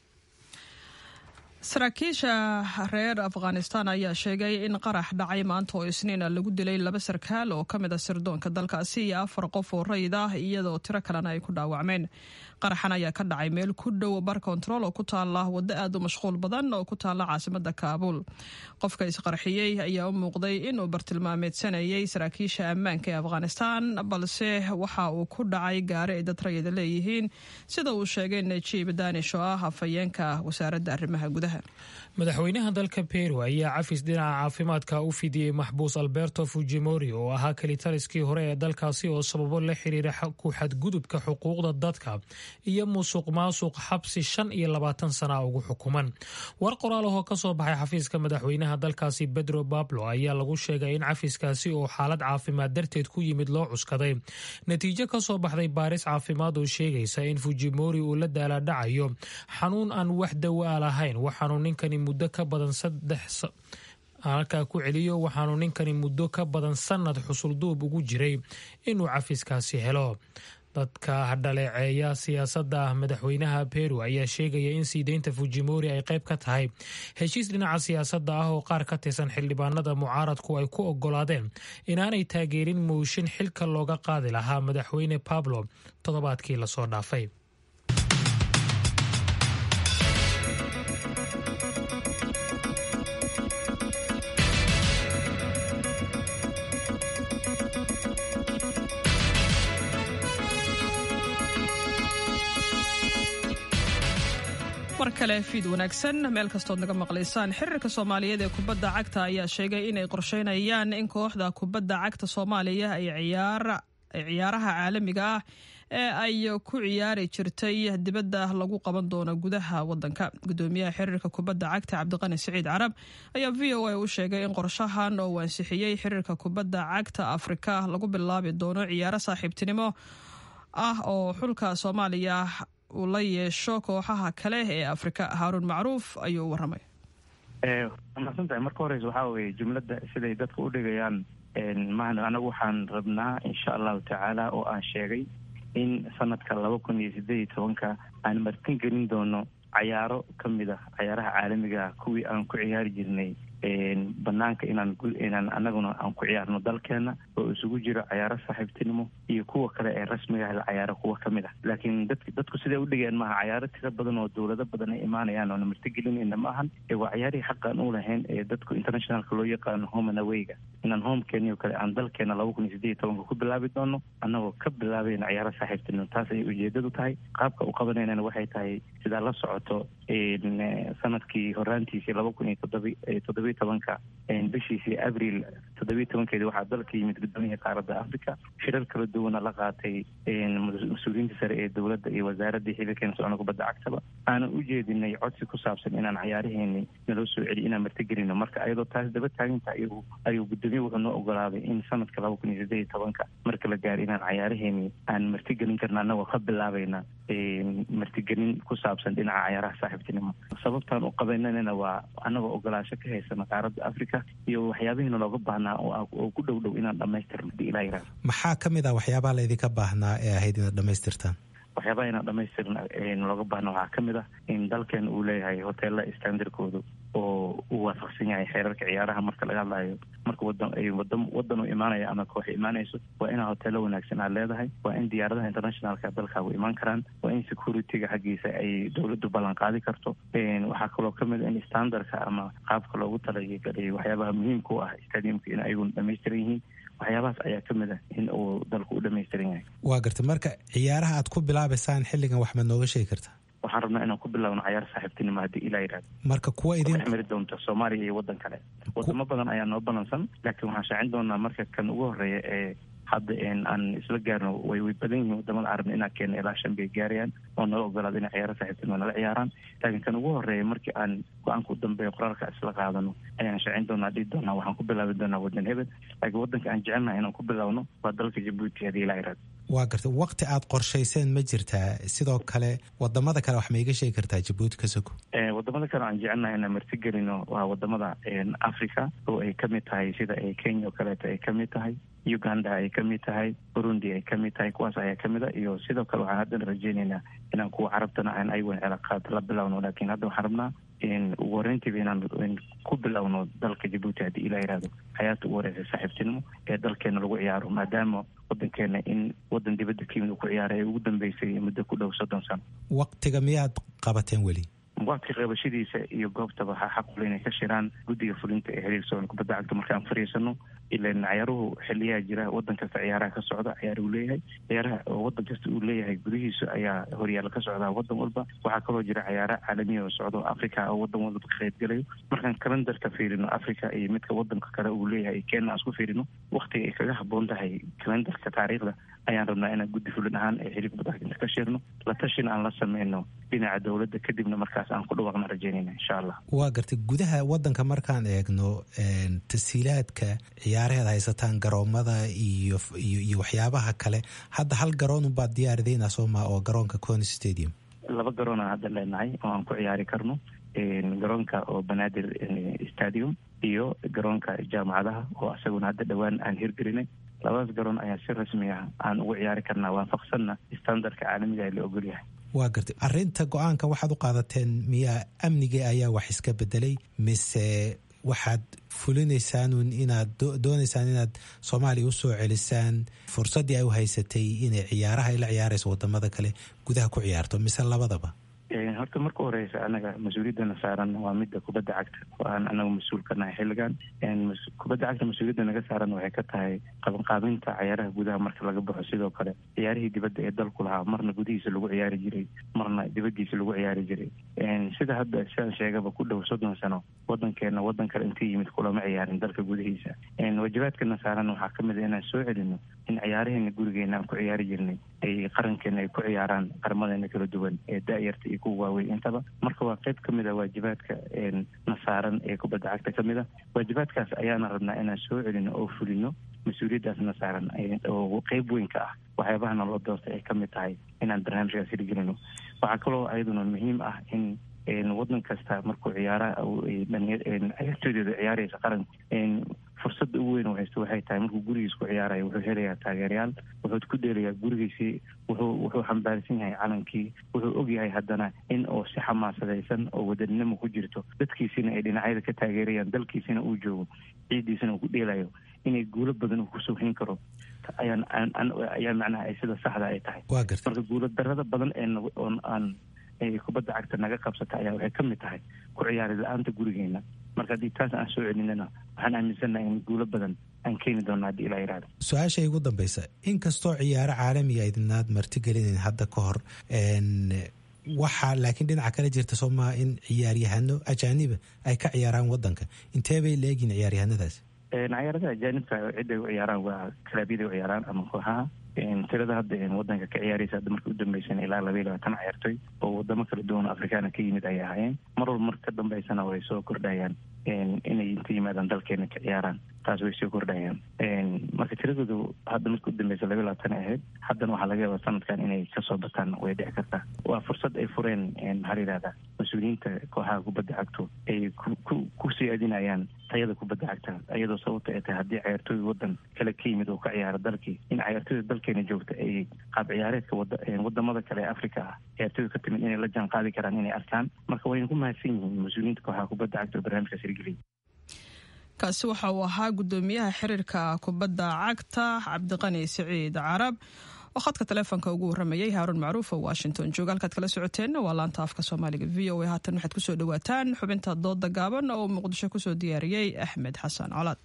saraakiisha reer Afghanistan ayaa sheegay in qarax dhacay maanta oo isniin lagu dilay 2 sarkaal oo kamid ah sirdoonka dalkaasi iyo 4 qof oo rayid ah iyadoo tiro kalena ay ku dhaawacmeen. qaraxan ayaa ka dhacay meel ku dhow bar control oo ku taala waddo aad u mashquul badan oo ku taala caasimadda Kaabul. qofka isqarxiyay ayaa u muuqday inuu bartilmaameedsanayay saraakiisha ammaanka ee Afghanistan balse waxa uu ku dhacay gaari ay dad rayid leeyihiin sida uu sheegay Najib Danish oo ah afhayeenka wasaaradda arrimaha gudaha. madaxweynaha dalka Peru ayaa cafis dhinaca caafimaadka u fidiyey maxbuus Alberto Fujimori oo ahaa kalitaliskii hore ee dalkaasi oo sababo la xiriira ku xadgudubka xuquuqda dadka iyo musuqmaasuq xabsi 25 sano ugu xukuman. war qoraal oo ka soo baxay xafiiska madaxweynaha dalkaasi Pedro Pablo ayaa lagu sheegay in cafiskaasi oo xaalad caafimaad darteed ku yimid loo cuskaday. natiijo ka soo baxday baaris caafimaad oo sheegaysa in Fujimori uu la daaladhacayo xanuun aan wax dawaa lahayn waxaanu ninkani muddo ka badan muddo ka badan sanad xusulduub ugu jiray inuu cafiskaasi helo. dadka dhaleeceeya siyaasadda madaxweynaha Peru ayaa sheegaya in siideynta Fujimori ay qayb ka tahay heshiis dhinaca siyaasadda ah oo qaar ka tirsan xildhibaanada mucaaradku ay ku ogolaadeen inaanay taageerin mooshin xilka looga qaadi lahaa madaxweyne Pablo toddobaadkii la soo dhaafay. mar kale fiid wanaagsan meel kastood naga maqlaysaan xiriirka Soomaaliyeed ee kubadda cagta ayaa sheegay inay qorsheynayaan in kooxda kubadda cagta Soomaaliya ay ciyaaraha caalamiga ah ee ay ku ciyaari jirtay dibadda lagu qaban doono gudaha wadanka. gudoomiyaha xiriirka kubadda cagta Cabdiqani Saciid Carab ayaa VOA u sheegay in qorshahan oo wansixiyay xiriirka kubadda cagta Afrika lagu bilaabi doono ciyaaro saaxiibtinimo ah oo xulka Soomaaliya uu la yeesho kooxaha kale ee Afrika. Haarun Macruuf ayuu waramay. masantahay marka hore waxa weeye jumlada siday dadka u dhigayaan anagu waxaan rabnaa insha Allah taala oo aan sheegay in sanadka 2018 aan martin gelin doono ciyaaro kamid ah ciyaaraha caalamiga kuwii aan ku ciyaari jirnay banaanka inaan anaguna aan ku ciyaarno dalkeena oo isugu jiro ciyaaro saaxiibtinimo iyo kuwa kale ee rasmiga ah ciyaaro kuwa kamid ah. laakiin dadku sida u dhigeen maaha ciyaaro tiro badan oo dawlado badan ay imaanayaan oo marti gelinayna maahan ee waa ciyaarihii xaqan u lahayn ee dadku internationalka loo yaqaano home and away-ga inaan homekeena kale aan dalkeena 2018 ku bilaabi doono anagoo ka bilaabayna ciyaaro saaxiibtinimo. taas ay ujeedadu tahay qaabka u qabanayna waxay tahay sida la socoto sanadkii horaantiisii 2017 bishiisii abriil 17 waxaa dalka yimid guddoomiyaha qaaradda africa shirar kala duwana la qaatay mas-uuliyiinta sare ee dowladda iyo wasaaradii xiriirkeena socona kubadda cagtaba aanan u jeedinay codsi ku saabsan inaan cayaaraheeni naloo soo celiy inaan martigelino marka ayadoo taas daba taaginta ayuu guddoomiye wuxuu noo ogolaaday in sanadka 2018 marka la gaaro inaan cayaaraheeni aan martigelin karna annagoo ka bilaabayna martigelin ku saabsan dhinaca cayaaraha saaxiibtinimo sababtaan u qabananana waa annagoo ogolaasho ka haysana qaaradda africa iyo waxyaabihiina looga baahnaa oo ku dhow inaan dhamaystirno hadii ilaa yiraahdo. maxaa ka mid ah waxyaabaha laydinka baahnaa ee ahayd inaad dhamaystirtaan? waxyaabaha inaan dhamaystirna looga baahna waxaa ka mid ah in dalkan uu leeyahay hoteela standardkoodu oo uu waafaqsan yahay xeerarka ciyaaraha marka laga hadlayo marka wadan u imaanaya ama koox imaanayso waa inaa hoteelo wanaagsan aad leedahay waa in diyaaradaha internationalka dalkaagu imaan karaan waa in securityga xaggiisa ay dowladdu ballan qaadi karto waxaa kaloo ka mid in standardka ama qaabka loogu talagalay waxyaabaha muhiimka u ah stadiumka in ayaguna dhamaystiran yihiin waxyaabahaas ayaa ka mid ah in uu dalku u dhamaystiran yahay. waa gartay marka ciyaaraha aad ku bilaabaysaan xilligan wax ma nooga sheegi kartaa? waxaan rabnaa inaan ku bilaawno cayaar saaxiibtinimo haddii ilaa yidhahdo marka kuwa idin mari doonta Soomaaliya iyo waddan kale wadamo badan ayaa noo balansan laakiin waxaan shaacin doonaa marka kan ugu horeeya ee hadda aan isla gaarno way badan yihiin wadamada carabna inaan keeno ilaa 5 bay gaarayaan oo nala ogolaada inay ciyaaro saaxiibtinimo nala ciyaaraan laakiin kan ugu horeeya markii aan go-aanka u dambeeya qoraalka isla qaadano ayaan shaacin doonaa dhihi doonaa waxaan ku bilaabi doonaa wadan hebel laakiin wadanka aan jecelnahay inaan ku bilaawno waa dalka Djibouti haddii ilaa yidhahdo. waa gartay waqti aad qorshayseen ma jirtaa? sidoo kale wadamada kale wax ma iga sheegi kartaa Djibouti ka soko? wadamada kale aan jecelnahay inaan martigelino waa wadamada Africa oo ay ka mid tahay sida Kenya oo kaleeto ay ka mid tahay Uganda ay ka mid tahay Burundi ay ka mid tahay kuwaas ayaa ka mid ah iyo sidoo kale waxaan haddan rajaynaynaa inaan kuwa carabtana aan aywan cilaaqaad la bilowno laakiin hadda waxaan rabnaa ugu horeyntiiba inaan ku bilowno dalka Djibouti haddii ilaa yidhahdo xayaata ugu horeysa saaxiibtinimo ee dalkeena lagu ciyaaro maadaama wadankeena in wadan dibadda ka yimid uu ku ciyaaray ugu dambeysay muddo ku dhow 30 sano. waqtiga miyaad qabateen weli? waqti qabashadiisa iyo goobtaba waxaa xaq u leh inay ka shiraan guddiga fulinta ee xiriirka socodka kubadda cagta markaan fariisano ilaan ciyaaruhu xilliyaa jira wadan kasta ciyaaraha ka socda ciyaar uu leeyahay ciyaaraha wadan kasta uu leeyahay gudihiisa ayaa horyaala ka socdaa wadan walba waxaa kaloo jira ciyaaro caalamiya oo socdo Africa oo wadan walba ka qaybgalayo markaan kalendarka fiirino Africa iyo midka wadanka kale uu leeyahay Kenya isku fiirino waqtiga ay kaga habboon tahay kalendarka taariikhda ayaan rabnaa inaan guddi fulin ahaan ee xiriirka kubadda cagta ka shirno la tashin aan la sameyno dhinaca dowladda kadibna markaas aan ku dhawaaqna rajaynayna insha Allah. waa gartay gudaha wadanka markaan eegno tasiilaadka ciyaareed haysataan garoomada iyo waxyaabaha kale hadda hal garoon baad diyaarideena Soomaa oo garoonka Koni Stadium 2 garoon aan hadda leenahay oo aan ku ciyaari karno garoonka oo Banaadir Stadium iyo garoonka jaamacadaha oo asaguna hadda dhawaan aan hirgelinay labadaas garoon ayaa si rasmi ah aan ugu ciyaari karnaa waafaqsanna standardka caalamiga ee la ogol yahay. waa gartay arrinta go-aanka waxaad u qaadateen miyaa amniga ayaa wax iska bedelay mise waxaad fulinaysaan inaad doonaysaan inaad Soomaaliya u soo celisaan fursaddii ay u haysatay inay ciyaaraha ila ciyaarayso wadamada kale gudaha ku ciyaarto mise labadaba? horta marka horeysa anaga mas-uuliyadana saaran waa midda kubadda cagta oo aan anagu mas-uul ka nahay xilligan kubadda cagta mas-uuliyadda naga saaran waxay ka tahay qabanqaabinta ciyaaraha gudaha marka laga baxo sidoo kale ciyaarihii dibadda ee dalku lahaa marna gudihiisa lagu ciyaari jiray marna dibaddiisa lagu ciyaari jiray sida hadda sidaan sheegaba ku dhow 30 sano wadankeena wadan kale intii yimid kulama ciyaarin dalka gudihiisa waajibaadkana saaran waxaa ka mid ah inaan soo celino in ciyaaraheena gurigeena aan ku ciyaari jirnay ay qarankeena ay ku ciyaaraan qaramadeena kala duwan ee daayarta iyo kuwa waaweyn intaba marka waa qayb ka mid ah waajibaadka na saaran ee kubadda cagta ka mid ah waajibaadkaas ayaana rabnaa inaan soo celino oo fulino mas-uuliyaddaasna saaran oo qayb weyn ka ah waxyaabahana loo doortay ay ka mid tahay inaan barnaamijkaas hirgelino waxaa kaloo ayaduna muhiim ah in wadan kasta markuu ciyaaraha ciyaartooydeeda ciyaaraysa qaran fursadda ugu weyn oo haysta waxay tahay markuu gurigiis ku ciyaarayo wuxuu helayaa taageerayaal wuxuu ku dheelayaa gurigiisii wuxuu xambaarsan yahay calankii wuxuu ogyahay haddana in oo si xamaasadaysan oo wadaninimo ku jirto dadkiisina ay dhinacyada ka taageerayaan dalkiisina uu joogo ciidiisina uu ku dheelayo inay guulo badan uu kusoo hin karo ayaa macnaha ay sida saxda ay tahay marka guulo darada badan aan kubadda cagta naga qabsata ayaa waxay ka mid tahay ku ciyaari la-aanta gurigeena marka haddii taas aan soo celinana waxaan aaminsannahay in guulo badan aan keeni doona haddii ilaa yidhahdo. su-aasha igu dambaysa inkastoo ciyaaro caalamiga idinaad martigelinayn hadda ka hor waxaa laakiin dhinaca kale jirta soomaa in ciyaaryahano ajaaniba ay ka ciyaaraan wadanka. intee bay leegiin ciyaaryahanadaas? ciyaarada ajaanibka cidday u ciyaaraan waa kalaabyada u ciyaaraan ama kooxaha. tirada hadda wadanka ka ciyaaraysa hadda markii u dambeysana ilaa 22 ciyaartoy oo wadamo kala duwan afrikaana ka yimid ay ahaayeen. mar walba marka ka dambeysana way soo kordhayaan inay inta yimaadaan dalkeena ka ciyaaraan, taas way soo kordhayaan. marka tiradoodu hadda markii u dambeysa 22 ahayd, haddana waxaa laga yaabaa sanadkan inay kasoo bataan way dhici kartaa. waa fursad ay fureen maxaa la yidhahdaa mas-uuliyiinta kooxaha kubadda cagto ay ku sii adinayaan tayada kubadda cagta, iyadoo sababta ay tahay haddii ciyaartooy wadan kale ka yimid oo ka ciyaara dalkii, in ciyaartooyda dalkeena joogta ay qaab ciyaareedka wadamada kale ee afrika ah ciyaartooyda ka timid inay la jaan qaadi karaan inay arkaan. marka wayna ku mahadsan yihiin mas-uuliyiinta kooxaha kubadda cagta oo barnaamijkaas hirgeliyay. kaasi waxa uu ahaa gudoomiyaha xiriirka kubadda cagta cabdiqani siciid carab oo khadka taleefonka ugu waramayay haaruun macruuf oo washington jooga. halkaad kala socoteenna waa laanta afka soomaaliga v o a. haatan waxaad kusoo dhawaataan xubinta dooda gaaban oo muqdisho kusoo diyaariyey axmed xasan colaad.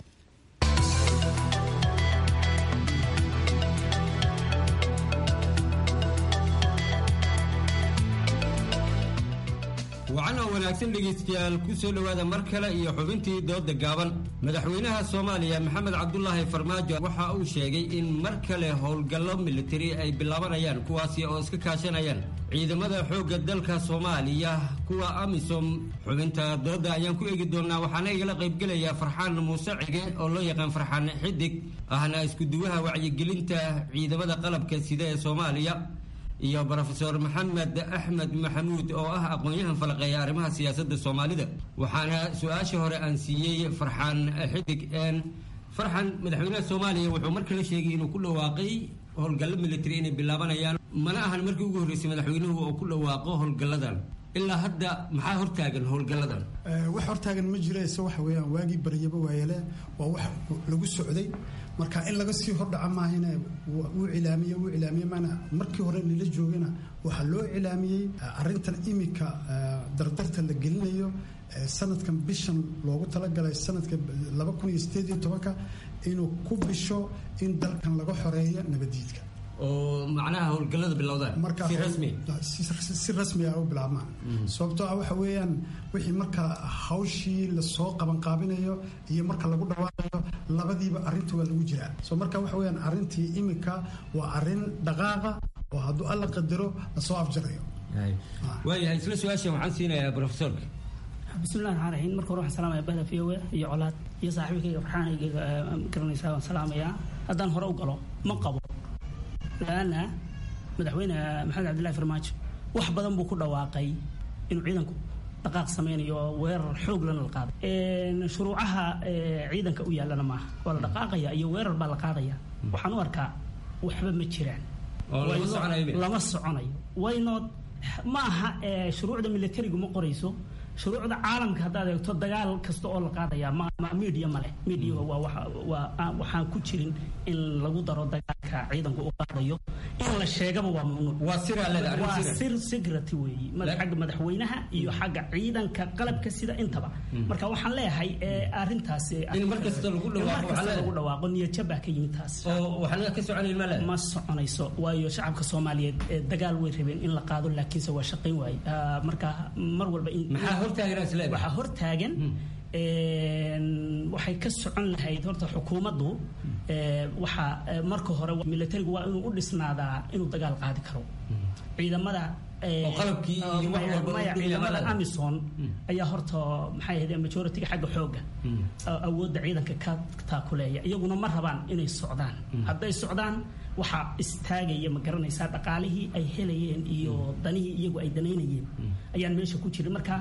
wacan oo wanaagsan dhegaystayaal ku soo dhowaada mar kale iyo xubintii dooda gaaban. madaxweynaha soomaaliya maxamed cabdulaahi farmaajo waxa uu sheegay in mar kale howlgallo militari ay bilaabanayaan, kuwaasi oo iska kaashanayaan ciidamada xoogga dalka soomaaliya kuwa amisom. xubinta dooda ayaan ku eegi doonaa, waxaana igala qaybgelaya farxaan muuse cige oo loo yaqaan farxaan xidig, ahna iskuduwaha wacyigelinta ciidamada qalabka sida ee soomaaliya, iyo brofesor maxamed axmed maxamuud oo ah aqoon-yahan falaqeeya arrimaha siyaasadda soomaalida. waxaana su-aasha hore aan siiyey farxaan xidig. farxan, madaxweynaha soomaaliya wuxuu mar kale sheegay inuu ku dhawaaqay howlgallo military inay bilaabanayaan, mana ahan markii ugu horreysay madaxweynuhu oo ku dhawaaqo howlgalladan. ilaa hadda maxaa hortaagan howlgalladan? wax hortaagan ma jira, ise waxa weeyaan waagii baryaba waayele waa wax lagu socday. marka in laga sii hordhaca maahine wuu cilaamiyey maana markii hore nila joogana waxaa loo cilaamiyey arrintan imika dardarta la gelinayo sanadkan bishan loogu talagalay sanadka 2018 inuu ku bisho in dalkan laga xoreeyo nabadiidka oo macnaha howlgallada bilowdaan si rasmi ah u bilaabmaan. sababtoo ah waxa weeyaan wixii marka hawshii lasoo qabanqaabinayo iyo marka lagu dhawaaqayo labadiiba arrinta waa lagu jiraa. soo marka waxa weeyaan arrintii imika waa arrin dhaqaaqa oo hadduu alla qadaro lasoo afjarayo. waayahay, isla su-aashan waxaan siinayaa brofesorka. bismillahi raxmaan raxiim. marka hore waxaan salaamaya bahda v o a iyo colaad iyo saaxiibkayga farxaan ay garanaysaa waan salaamayaa. haddaan hore u galo ma qabo laana madaxweyne maxamed cabdillaahi farmaajo wax badan buu ku dhawaaqay inuu ciidanku dhaqaaq sameynayo weerar xoog lana la qaaday. shuruucaha ciidanka u yaallana maaha, waa la dhaqaaqaya iyo weerar baa la qaadaya. waxaan u arkaa waxba ma jiraan, lama soconayo. waynood ma aha shuruucda militarigu ma qorayso. shuruucda caalamka haddaad eegto dagaal kasta oo la qaadaya media male. media waxaan ku jirin in lagu daro dagaalka ciidanku u qaadayo, in la sheegaba waa mamnuuc. waa sir security weeyi, xagga madaxweynaha iyo xagga ciidanka qalabka sida intaba. marka waxaan leeyahay arrintaas in markasta lagu dhawaaqo niyadjab baa ka yimid taas. ma soconayso, waayo shacabka soomaaliyeed dagaal way rabeen in la qaado, laakiinse waa shaqayn waaye. marka mar walba waxaa hortaagan waxay ka socon lahayd horta xukuumaddu. waxaa marka hore militarigu waa inuu u dhisnaadaa inuu dagaal qaadi karo. ciidamada ciidamada amison ayaa horta maxay ahayd majority-ga xagga xooga awoodda ciidanka ka taakuleeya. iyaguna ma rabaan inay socdaan. hadday socdaan waxaa istaagaya ma garanaysaa dhaqaalihii ay helayeen iyo danihii iyagu ay danaynayeen ayaan meesha ku jirin. marka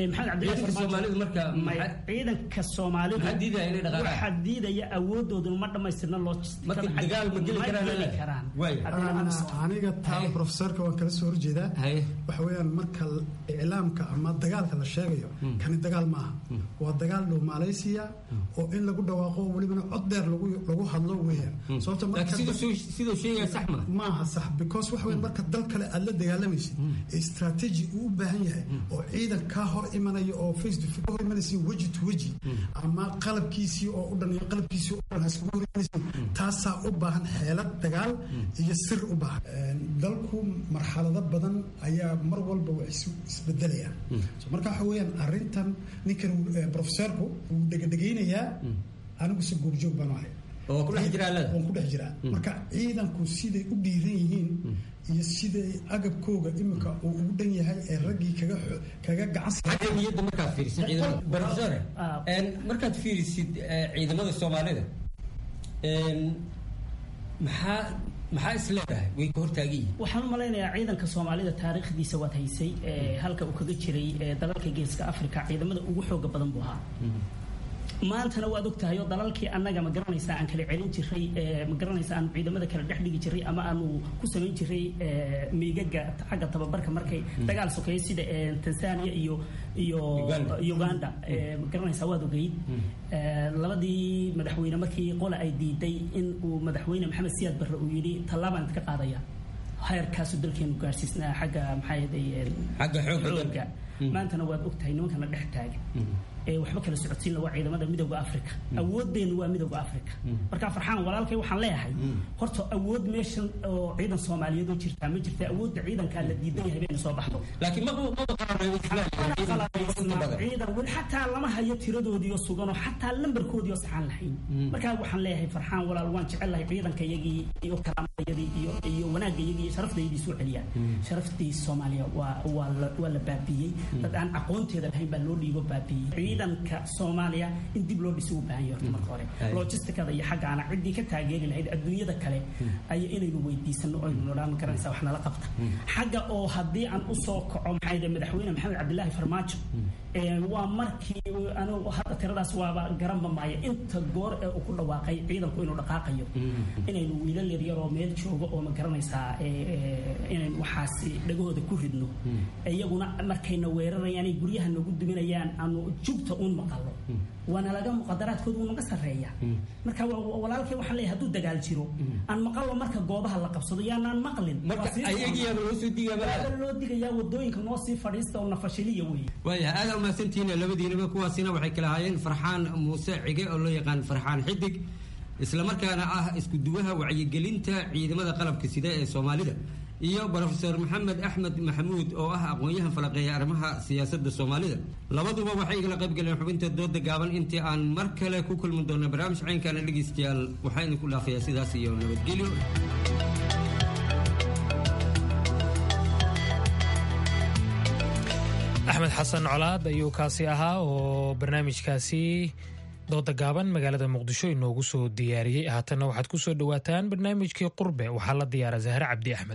ciidanka soomaalidu waxaa diidaya awoodooduna ma dhammaystirna loo geli karaan. aniga taa profesorka waan kala soo horjeedaa. waxa weeyaan marka iclaamka ama dagaalka la sheegayo kani dagaal maaha, waa dagaal dhow Malaysia oo in lagu dhawaaqo welibana cod dheer lagu hadlo weeyaan. sababta marka sidoo sheegay sax ma aha sax, because waxa weeyaan marka dal kale aad la dagaalamaysid strategy uu baahan baahan yahay oo ciidan kaa hor imanaya oo face to face hor imanaysa weji to weji ama qalabkiisii oo u dhan iyo qalabkiisii oo dhan isku hor imanaysa taasaa u baahan xeelad dagaal iyo sir u baahan dalku marxalado badan ayaa mar walba wax isbedelaya marka waxa weeyaan arrintan ninkan professorku uu dhegaynayaa anigu si goobjoog baan ahay oo ku dhex jira marka ciidanku siday u dhiiran yihiin iyo siday agabkooga imika uu ugu dhan yahay ee raggii kaga gacansiiyada markaad fiirisid ciidamada professor markaad fiirisid ciidamada Soomaalida maxaa isleedahay way ka hortaagiin waxaan malaynayaa ciidanka Soomaalida taariikhdiisa waad haysay halka uu kaga jiray dalalka Geeska Afrika ciidamada ugu xoog badan buu ahaa maantana waad ogtahay oo dalalkii annaga ma garanaysaa aan kala celin jiray ma garanaysaa aan ciidamada kala dhex dhigi jiray ama aanu ku samayn jiray miigaga xagga tababarka markay dagaal sokeeyay sida Tanzania iyo Uganda ma garanaysaa waad ogeyd labadii madaxweyne markii qola ay diiday in uu madaxweyne Maxamed Siyaad Barre uu yiri talaabaan ka qaadaya heerkaas dalkeenu gaarsiisnaa xagga xagga xoogga maantana waad ogtahay nimankana dhex taagan waxba kala socodsiin waa ciidamada midowga Afrika awoodeenu waa midowga Afrika marka farxaan walaalkay waxaan leeyahay horta awood meeshan oo ciidan Soomaaliyeed oo jirta ma jirta awoodda ciidanka la diidan yahay inay soo baxdo laakiin ma ciidan wal xataa lama hayo tiradoodii oo sugan oo xataa lambarkoodii oo saxan lahayn marka waxaan leeyahay farxaan walaal waan jecelahay ciidanka yagii iyo karaamadayadii iyo wanaagayagii sharafteedii soo celiya sharaftii Soomaaliya waa la baabiyay dad aan aqoonteeda lahayn baa loo dhiibo baabiyay ciidanka Soomaaliya in dib loo dhiso u baahan yahay marka hore logisticada iyo xaggaana cidii ka taageeri lahayd adduunyada kale ay inaynu weydiisano oo aynu nodaan garanaysa wax nala qabta xagga oo haddii aan u soo kaco maxay madaxweyne Maxamed Cabdilaahi Farmaajo waa markii anu hadda tiradaas waaba garanba maayo inta goor ee uu ku dhawaaqay ciidanku inuu dhaqaaqayo inaynu wiilal yar oo meel joogo oo ma garanaysaa inaynu waxaas dhagahooda ku ridno iyaguna markayna weerarayaan ay guryaha nagu duminayaan aanu jubta uun maqallo waana laga muqadaraadkooda uu naga sarreeya marka walaalkay waxaan leeyahay hadduu dagaal jiro aan maqallo marka goobaha la qabsado yaanaan maqlin marka ayagiyaa loo soo digayaa wadooyinka noo sii fadhiista oo nafashiliya weeye waayahay aad umahadsantihiin labadiinaba kuwaasina waxay kala hayeen Farxaan Muuse Cige oo loo yaqaan Farxaan Xidig isla markaana ah isku duwaha wacyigelinta ciidamada qalabka sida ee Soomaalida iyo Professor Maxamed Axmed Maxamuud oo ah aqoon-yahan falaqeeya arrimaha siyaasadda Soomaalida labaduba waxay igala qayb galeen xubinta dooda gaaban intii aan mar kale ku kulmin doono barnaamij caynkan dhageystayaal waxaan ku dhaafayaa sidaas iyo nabadgelyo axmed xasan colaad ayuu kaasi ahaa oo barnaamijkaasi dooda gaaban magaalada muqdisho inoogu soo diyaariyey haatanna waxaad ku soo dhawaataan barnaamijkii qurbe waxaa la diyaara Zahra Cabdi Axmed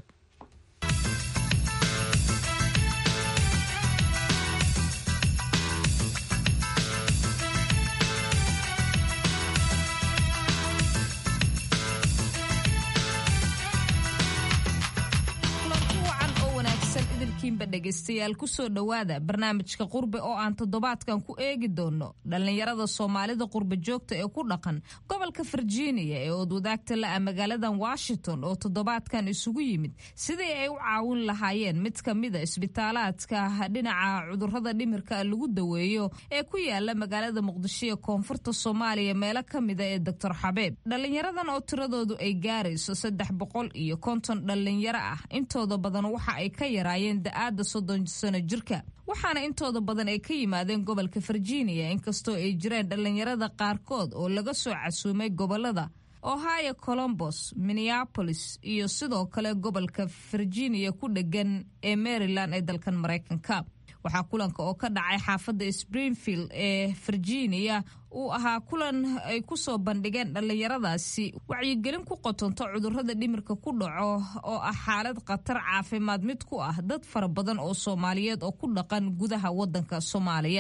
dhegeystayaal kusoo dhowaada barnaamijka qurbe oo aan toddobaadkan ku eegi doono dhallinyarada Soomaalida qurbe joogta ee ku dhaqan gobolka Virginia ee wadaagta la magaaladan Washington oo toddobaadkan isugu yimid sidii ay u caawin lahaayeen mid ka mid ah isbitaalaadka dhinaca cudurrada dhimirka lagu daweeyo ee ku yaala magaalada Muqdisho ee koonfurta Soomaaliya meelo ka mid ah ee Dr. Xabeeb dhallinyaradan oo tiradoodu ay gaarayso 350 dhalinyaro ah intooda badan waxa ay ka yaraayeen da'aada 30 sano jirka waxaana intooda badan ay ka yimaadeen gobolka Virginia inkastoo ay jireen dhalinyarada qaarkood oo laga soo casuumay gobolada Ohio, Columbus, Minneapolis iyo sidoo kale gobolka Virginia ku dhagan ee Maryland ee dalkan Mareykanka waxaa kulanka oo ka dhacay xaafadda Springfield ee Virginia uu ahaa kulan ay ku soo bandhigeen dhalinyaradaasi wacyigelin ku qotonto cudurrada dhimirka ku dhaco oo ah xaalad khatar caafimaad mid ku ah dad fara badan oo Soomaaliyeed oo ku dhaqan gudaha wadanka Soomaaliya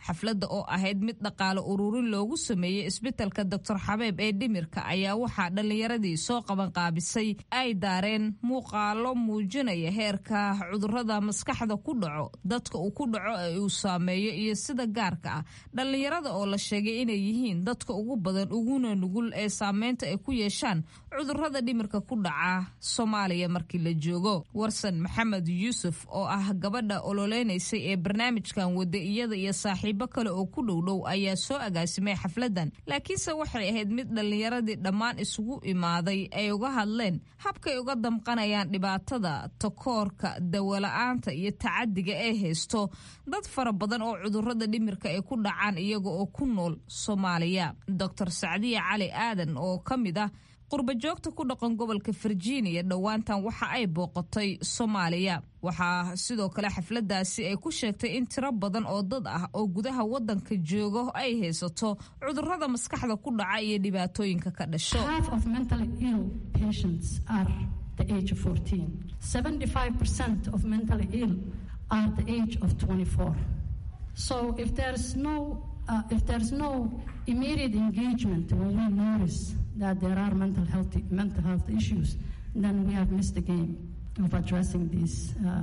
xafladda oo ahayd mid dhaqaale ururin loogu sameeyey isbitaalka Dr. Xabeeb ee dhimirka ayaa waxaa dhallinyaradii soo qabanqaabisay ay daareen muuqaalo muujinaya heerka cudurrada maskaxda ku dhaco dadka uu ku dhaco ee uu saameeyo iyo sida gaarka ah dhallinyarada oo la sheegay inay yihiin dadka ugu badan uguna nugul ee saameynta ay ku yeeshaan cudurrada dhimirka ku dhaca Soomaaliya markii la joogo. Warsan Maxamed Yuusuf oo ah gabadha ololeynaysay ee barnaamijkan wada iyada iyo saaxiibo kale oo ku dhowdhow ayaa soo agaasimay xafladan, laakiinse waxay ahayd mid dhallinyaradii dhammaan isugu imaaday ay uga hadleen habkay uga damqanayaan dhibaatada takoorka dawala'aanta iyo tacadiga ee haysto dad fara badan oo cudurrada dhimirka ay ku dhacaan iyaga oo ku nool Soomaaliya. Dr. Sacdiya Cali Aadan oo ka mid ah qurba joogta ku dhaqan gobolka Virginia dhawaantan waxa ay booqatay Soomaaliya. waxaa sidoo kale xafladaasi ay ku sheegtay in tiro badan oo dad ah oo gudaha wadanka jooga ay haysato cudurrada maskaxda ku dhaca iyo dhibaatooyinka ka dhasho. Half of mentally ill patients are the age of 14. 75% of mentally ill are the age of 24. So if there's no immediate engagement when we notice that there are mental health issues, then we have missed the game of addressing these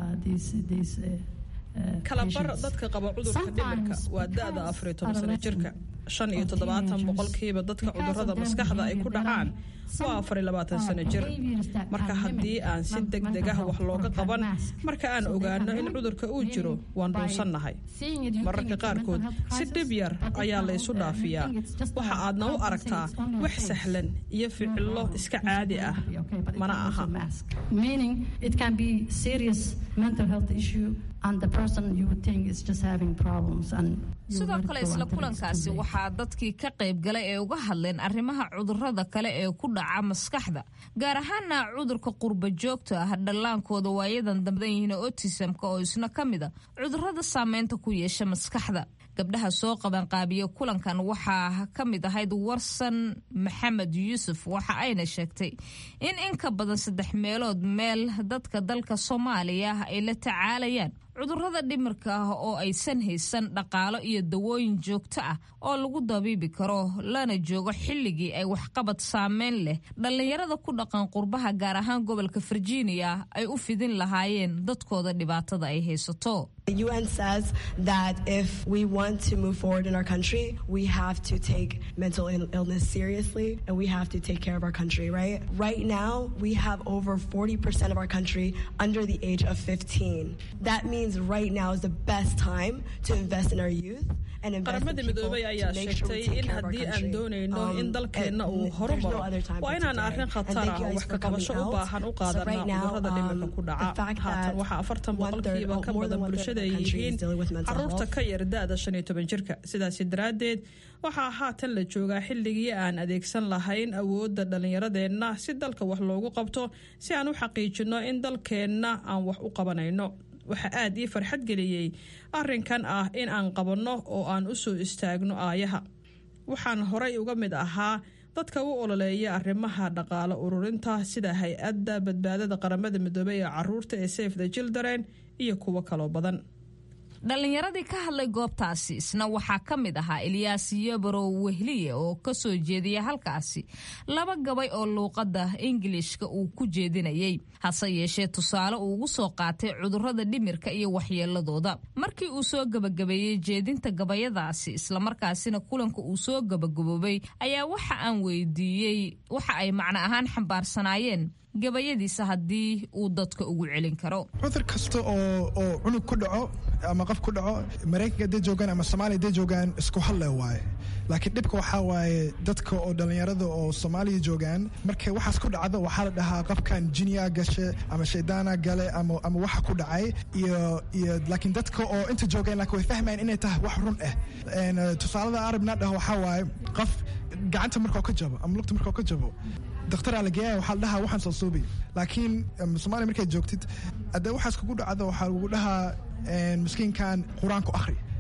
kalabar dadka qaba cudurka dhimirka waa da'da 14 sano jirka 75% dadka cudurrada maskaxda ay ku dhacaan waa 24 sano jir. marka haddii aan si degdeg ah wax looga qaban marka aan ogaano in cudurka uu jiro waan dhuusannahay. mararka qaarkood si dhib yar ayaa la isu dhaafiyaa waxa aadna u aragtaa wax sahlan iyo ficilo iska caadi ah mana aha. Meaning it can be serious mental health issue and the person you would think is just having problems. And sidoo kale isla kulankaasi waxaa dadkii ka qayb galay ee uga hadleen arrimaha cudurrada kale ee ku dhaca maskaxda gaar ahaana cudurka qurba joogta ah dhallaankooda waayadan dambedan yihiin autism-ka oo isna ka mid ah cudurrada saameynta ku yeesha maskaxda. gabdhaha soo qabanqaabiya kulankan waxaa ka mid ahayd Warsan Maxamed Yuusuf waxa ayna sheegtay in ka badan 3 meelood meel dadka dalka Soomaaliya ay la tacaalayaan cudurrada dhimirka ah oo aysan haysan dhaqaalo iyo dawooyin joogto ah oo lagu dabiibi karo lana joogo xilligii ay waxqabad saameyn leh dhallinyarada ku dhaqan qurbaha gaar ahaan gobolka Virginia ay u fidin lahaayeen dadkooda dhibaatada ay haysato. The UN says that if we want to move forward in our country, we have to take mental illness seriously and we have to take care of our country, right? Right now, we have over 40% of our country under the age of 15. That means right now is the best time to invest in our youth. qaramada midoobay ayaa sheegtay in haddii aan doonayno in dalkeenna uu horumaro waa inaan arrin khatar ah oo wax ka qabasho u baahan u qaadanaa cudurrada dhimirka ku dhaca. haatan waxaa 40% ka badan bulshada ay yihiin carruurta ka yar da'da 15 jirka. sidaasi daraaddeed waxaa haatan la joogaa xilligii aan adeegsan lahayn awoodda dhallinyaradeenna si dalka wax loogu qabto si aan u xaqiijino in dalkeenna aan wax u qabanayno. waxa aad ii farxad geliyay arrinkan ah in aan qabanno oo aan u soo istaagno aayaha. waxaan horay uga mid ahaa dadka u ololeeya arrimaha dhaqaale ururinta sida hay-adda badbaadada qaramada midoobay ee carruurta ee Save the Children iyo kuwo kaloo badan. dhallinyaradii ka hadlay goobtaasi isna waxaa ka mid ahaa Ilyaas Yabarow Wehliye oo ka soo jeediya halkaasi 2 gabay oo luuqadda Ingiriiska uu ku jeedinayay hase yeeshee tusaale uu ugu soo qaatay cudurrada dhimirka iyo waxyeeladooda. markii uu soo gabagabeeyey jeedinta gabayadaasi isla markaasina kulanka uu soo gabagaboobay ayaa waxa aan weydiiyey waxa ay macno ahaan xambaarsanaayeen gabayadiisa haddii uu dadka ugu celin karo. cudur kasta oo cunug ku dhaco ama qof ku dhaco Mareykanka hadday joogaan ama Soomaaliya hadday joogaan isku hal waaye. laakiin dhibka waxaa waaye dadka oo dhallinyarada oo Soomaaliya joogaan markay waxaas ku dhacdo waxaa la dhahaa qofkan jinniya gashe ama shaydaana gale ama waxa ku dhacay iyo laakiin dadka oo inta joogaan laakiin way fahmayaan inay tahay wax run ah. tusaalada arabna dhaho waxaa waaye qof gacanta markuu ka jabo ama lugta markuu ka jabo دكتور على جاي وحال لها وحن صوبي لكن الصومالي مركز جوكتت أده وحس كقول عذا وحال وقولها مسكين كان قرآنكو أخري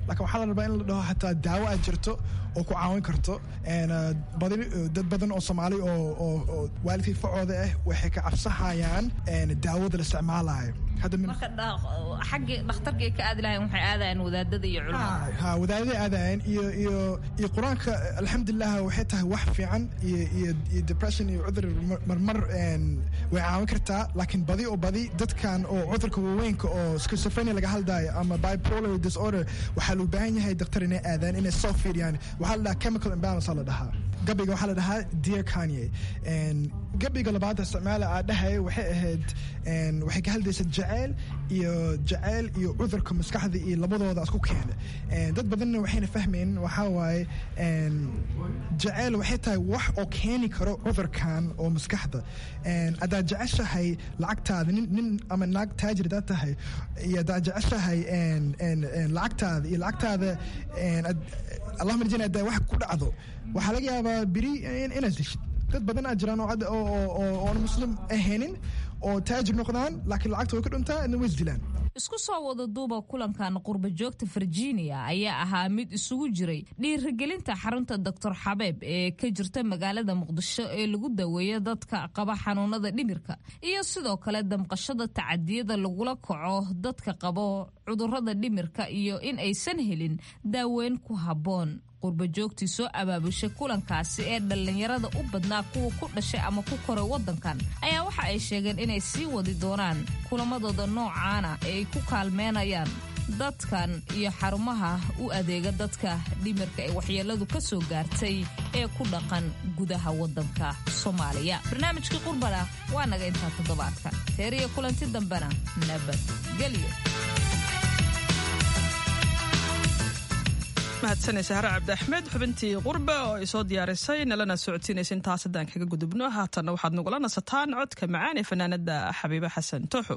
laakiin waxaa la rabaa in la dhaho xataa daawo aad jirto oo ku caawin karto dad badan oo Soomaali oo waalidkii facooda ah waxay ka cabsahayaan daawada la isticmaalayo marka xagga dhakhtarka ay ka aadi lahayn waxay aadayaan wadaadada iyo culimada wadaadada aadayaan iyo quraanka alxamdulillah waxay tahay wax fiican iyo depression iyo cudur marmar way caawin kartaa laakiin badi dadkan oo cudurka weynka oo schizophrenia laga hadlayo ama bipolar disorder waxaa loo baahan yahay dhakhtar inay aadaan inay soo fiiriyaan waxaa la dhahaa chemical imbalance la dhahaa gabiga waxaa la dhahaa Dear Kanye gabiga labaad isticmaala aa dhahay waxay ahayd waxay ka hadlaysaa jacayl iyo cudurka maskaxda iyo labadooda isku keena dad badanna waxayna fahmeen waxaa waaye jacayl waxay tahay wax oo keeni karo cudurkan oo maskaxda haddaad jeceshahay lacagtaada nin ama naag taajir hadaad tahay iyo haddaad jeceshahay lacagtaada allahuma rajayna haddaa wax ku dhacdo waxaa laga yaabaa beri inaad deshid dad badan aa jiraan oon muslim ahaynin oo taajir noqdaan laakiin lacagta way ka dhuntaa inna way isdilaan isku soo wada duuba kulankan qurba joogta Virginia ayaa ahaa mid isugu jiray dhiirigelinta xarunta Dr. Xabeeb ee ka jirta magaalada Muqdisho ee lagu daweeyo dadka qaba xanuunada dhimirka iyo sidoo kale damqashada tacadiyada lagula kaco dadka qaba cudurrada dhimirka iyo in aysan helin daaweyn ku habboon qurba joogtii soo abaabushay kulankaasi ee dhalinyarada u badnaa kuwa ku dhashay ama ku koray wadankan ayaa waxa ay sheegeen inay sii wadi doonaan kulamadooda noocaana ee ay ku kaalmeynayaan dadkan iyo xarumaha u adeega dadka dhimirka ee waxyeeladu ka soo gaartay ee ku dhaqan gudaha wadanka Soomaaliya barnaamijkii qurbada waa naga intaa toddobaadka teeriya kulanti dambana nabad geliyo mahadsanaysa Hare Cabdi Axmed xubintii qurba oo ay soo diyaarisay nalana socodsiinaysa intaas haddaan kaga gudubno haatanna waxaad nagula nasataan codka macaan ee fanaanada Xabiiba Xasan Tooxo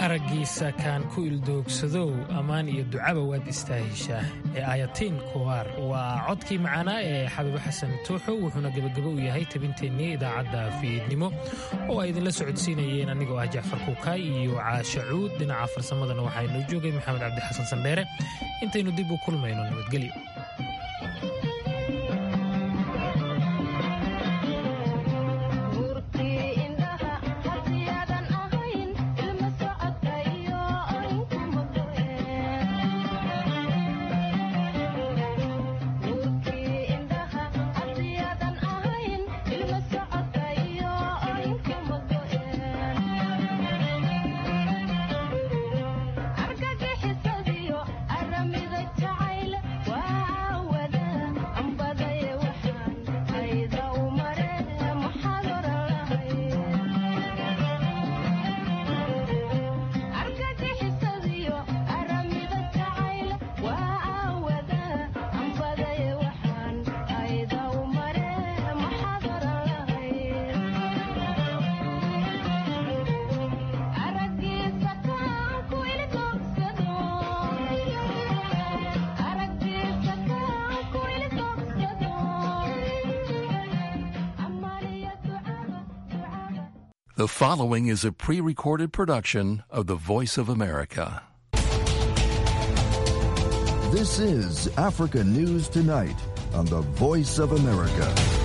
araggiisa kaan ku ildoogsadow ammaan iyo ducaba waad istaahishaa ee ayatiin kuwaar waa codkii macaanaa ee xabiibo xasan tuuxo wuxuuna gebagabo u yahay tabinteennii idaacadda fiidnimo oo ay idinla socodsiinayeen anigoo ah jacfar kuukaay iyo caasha cuud dhinaca farsamadana waxaa inoo joogay maxamed cabdi xasan sandheere intaynu dib u kulmayno nabadgelyo. The following is a pre-recorded production of the Voice of America. This is Africa News Tonight on the Voice of America.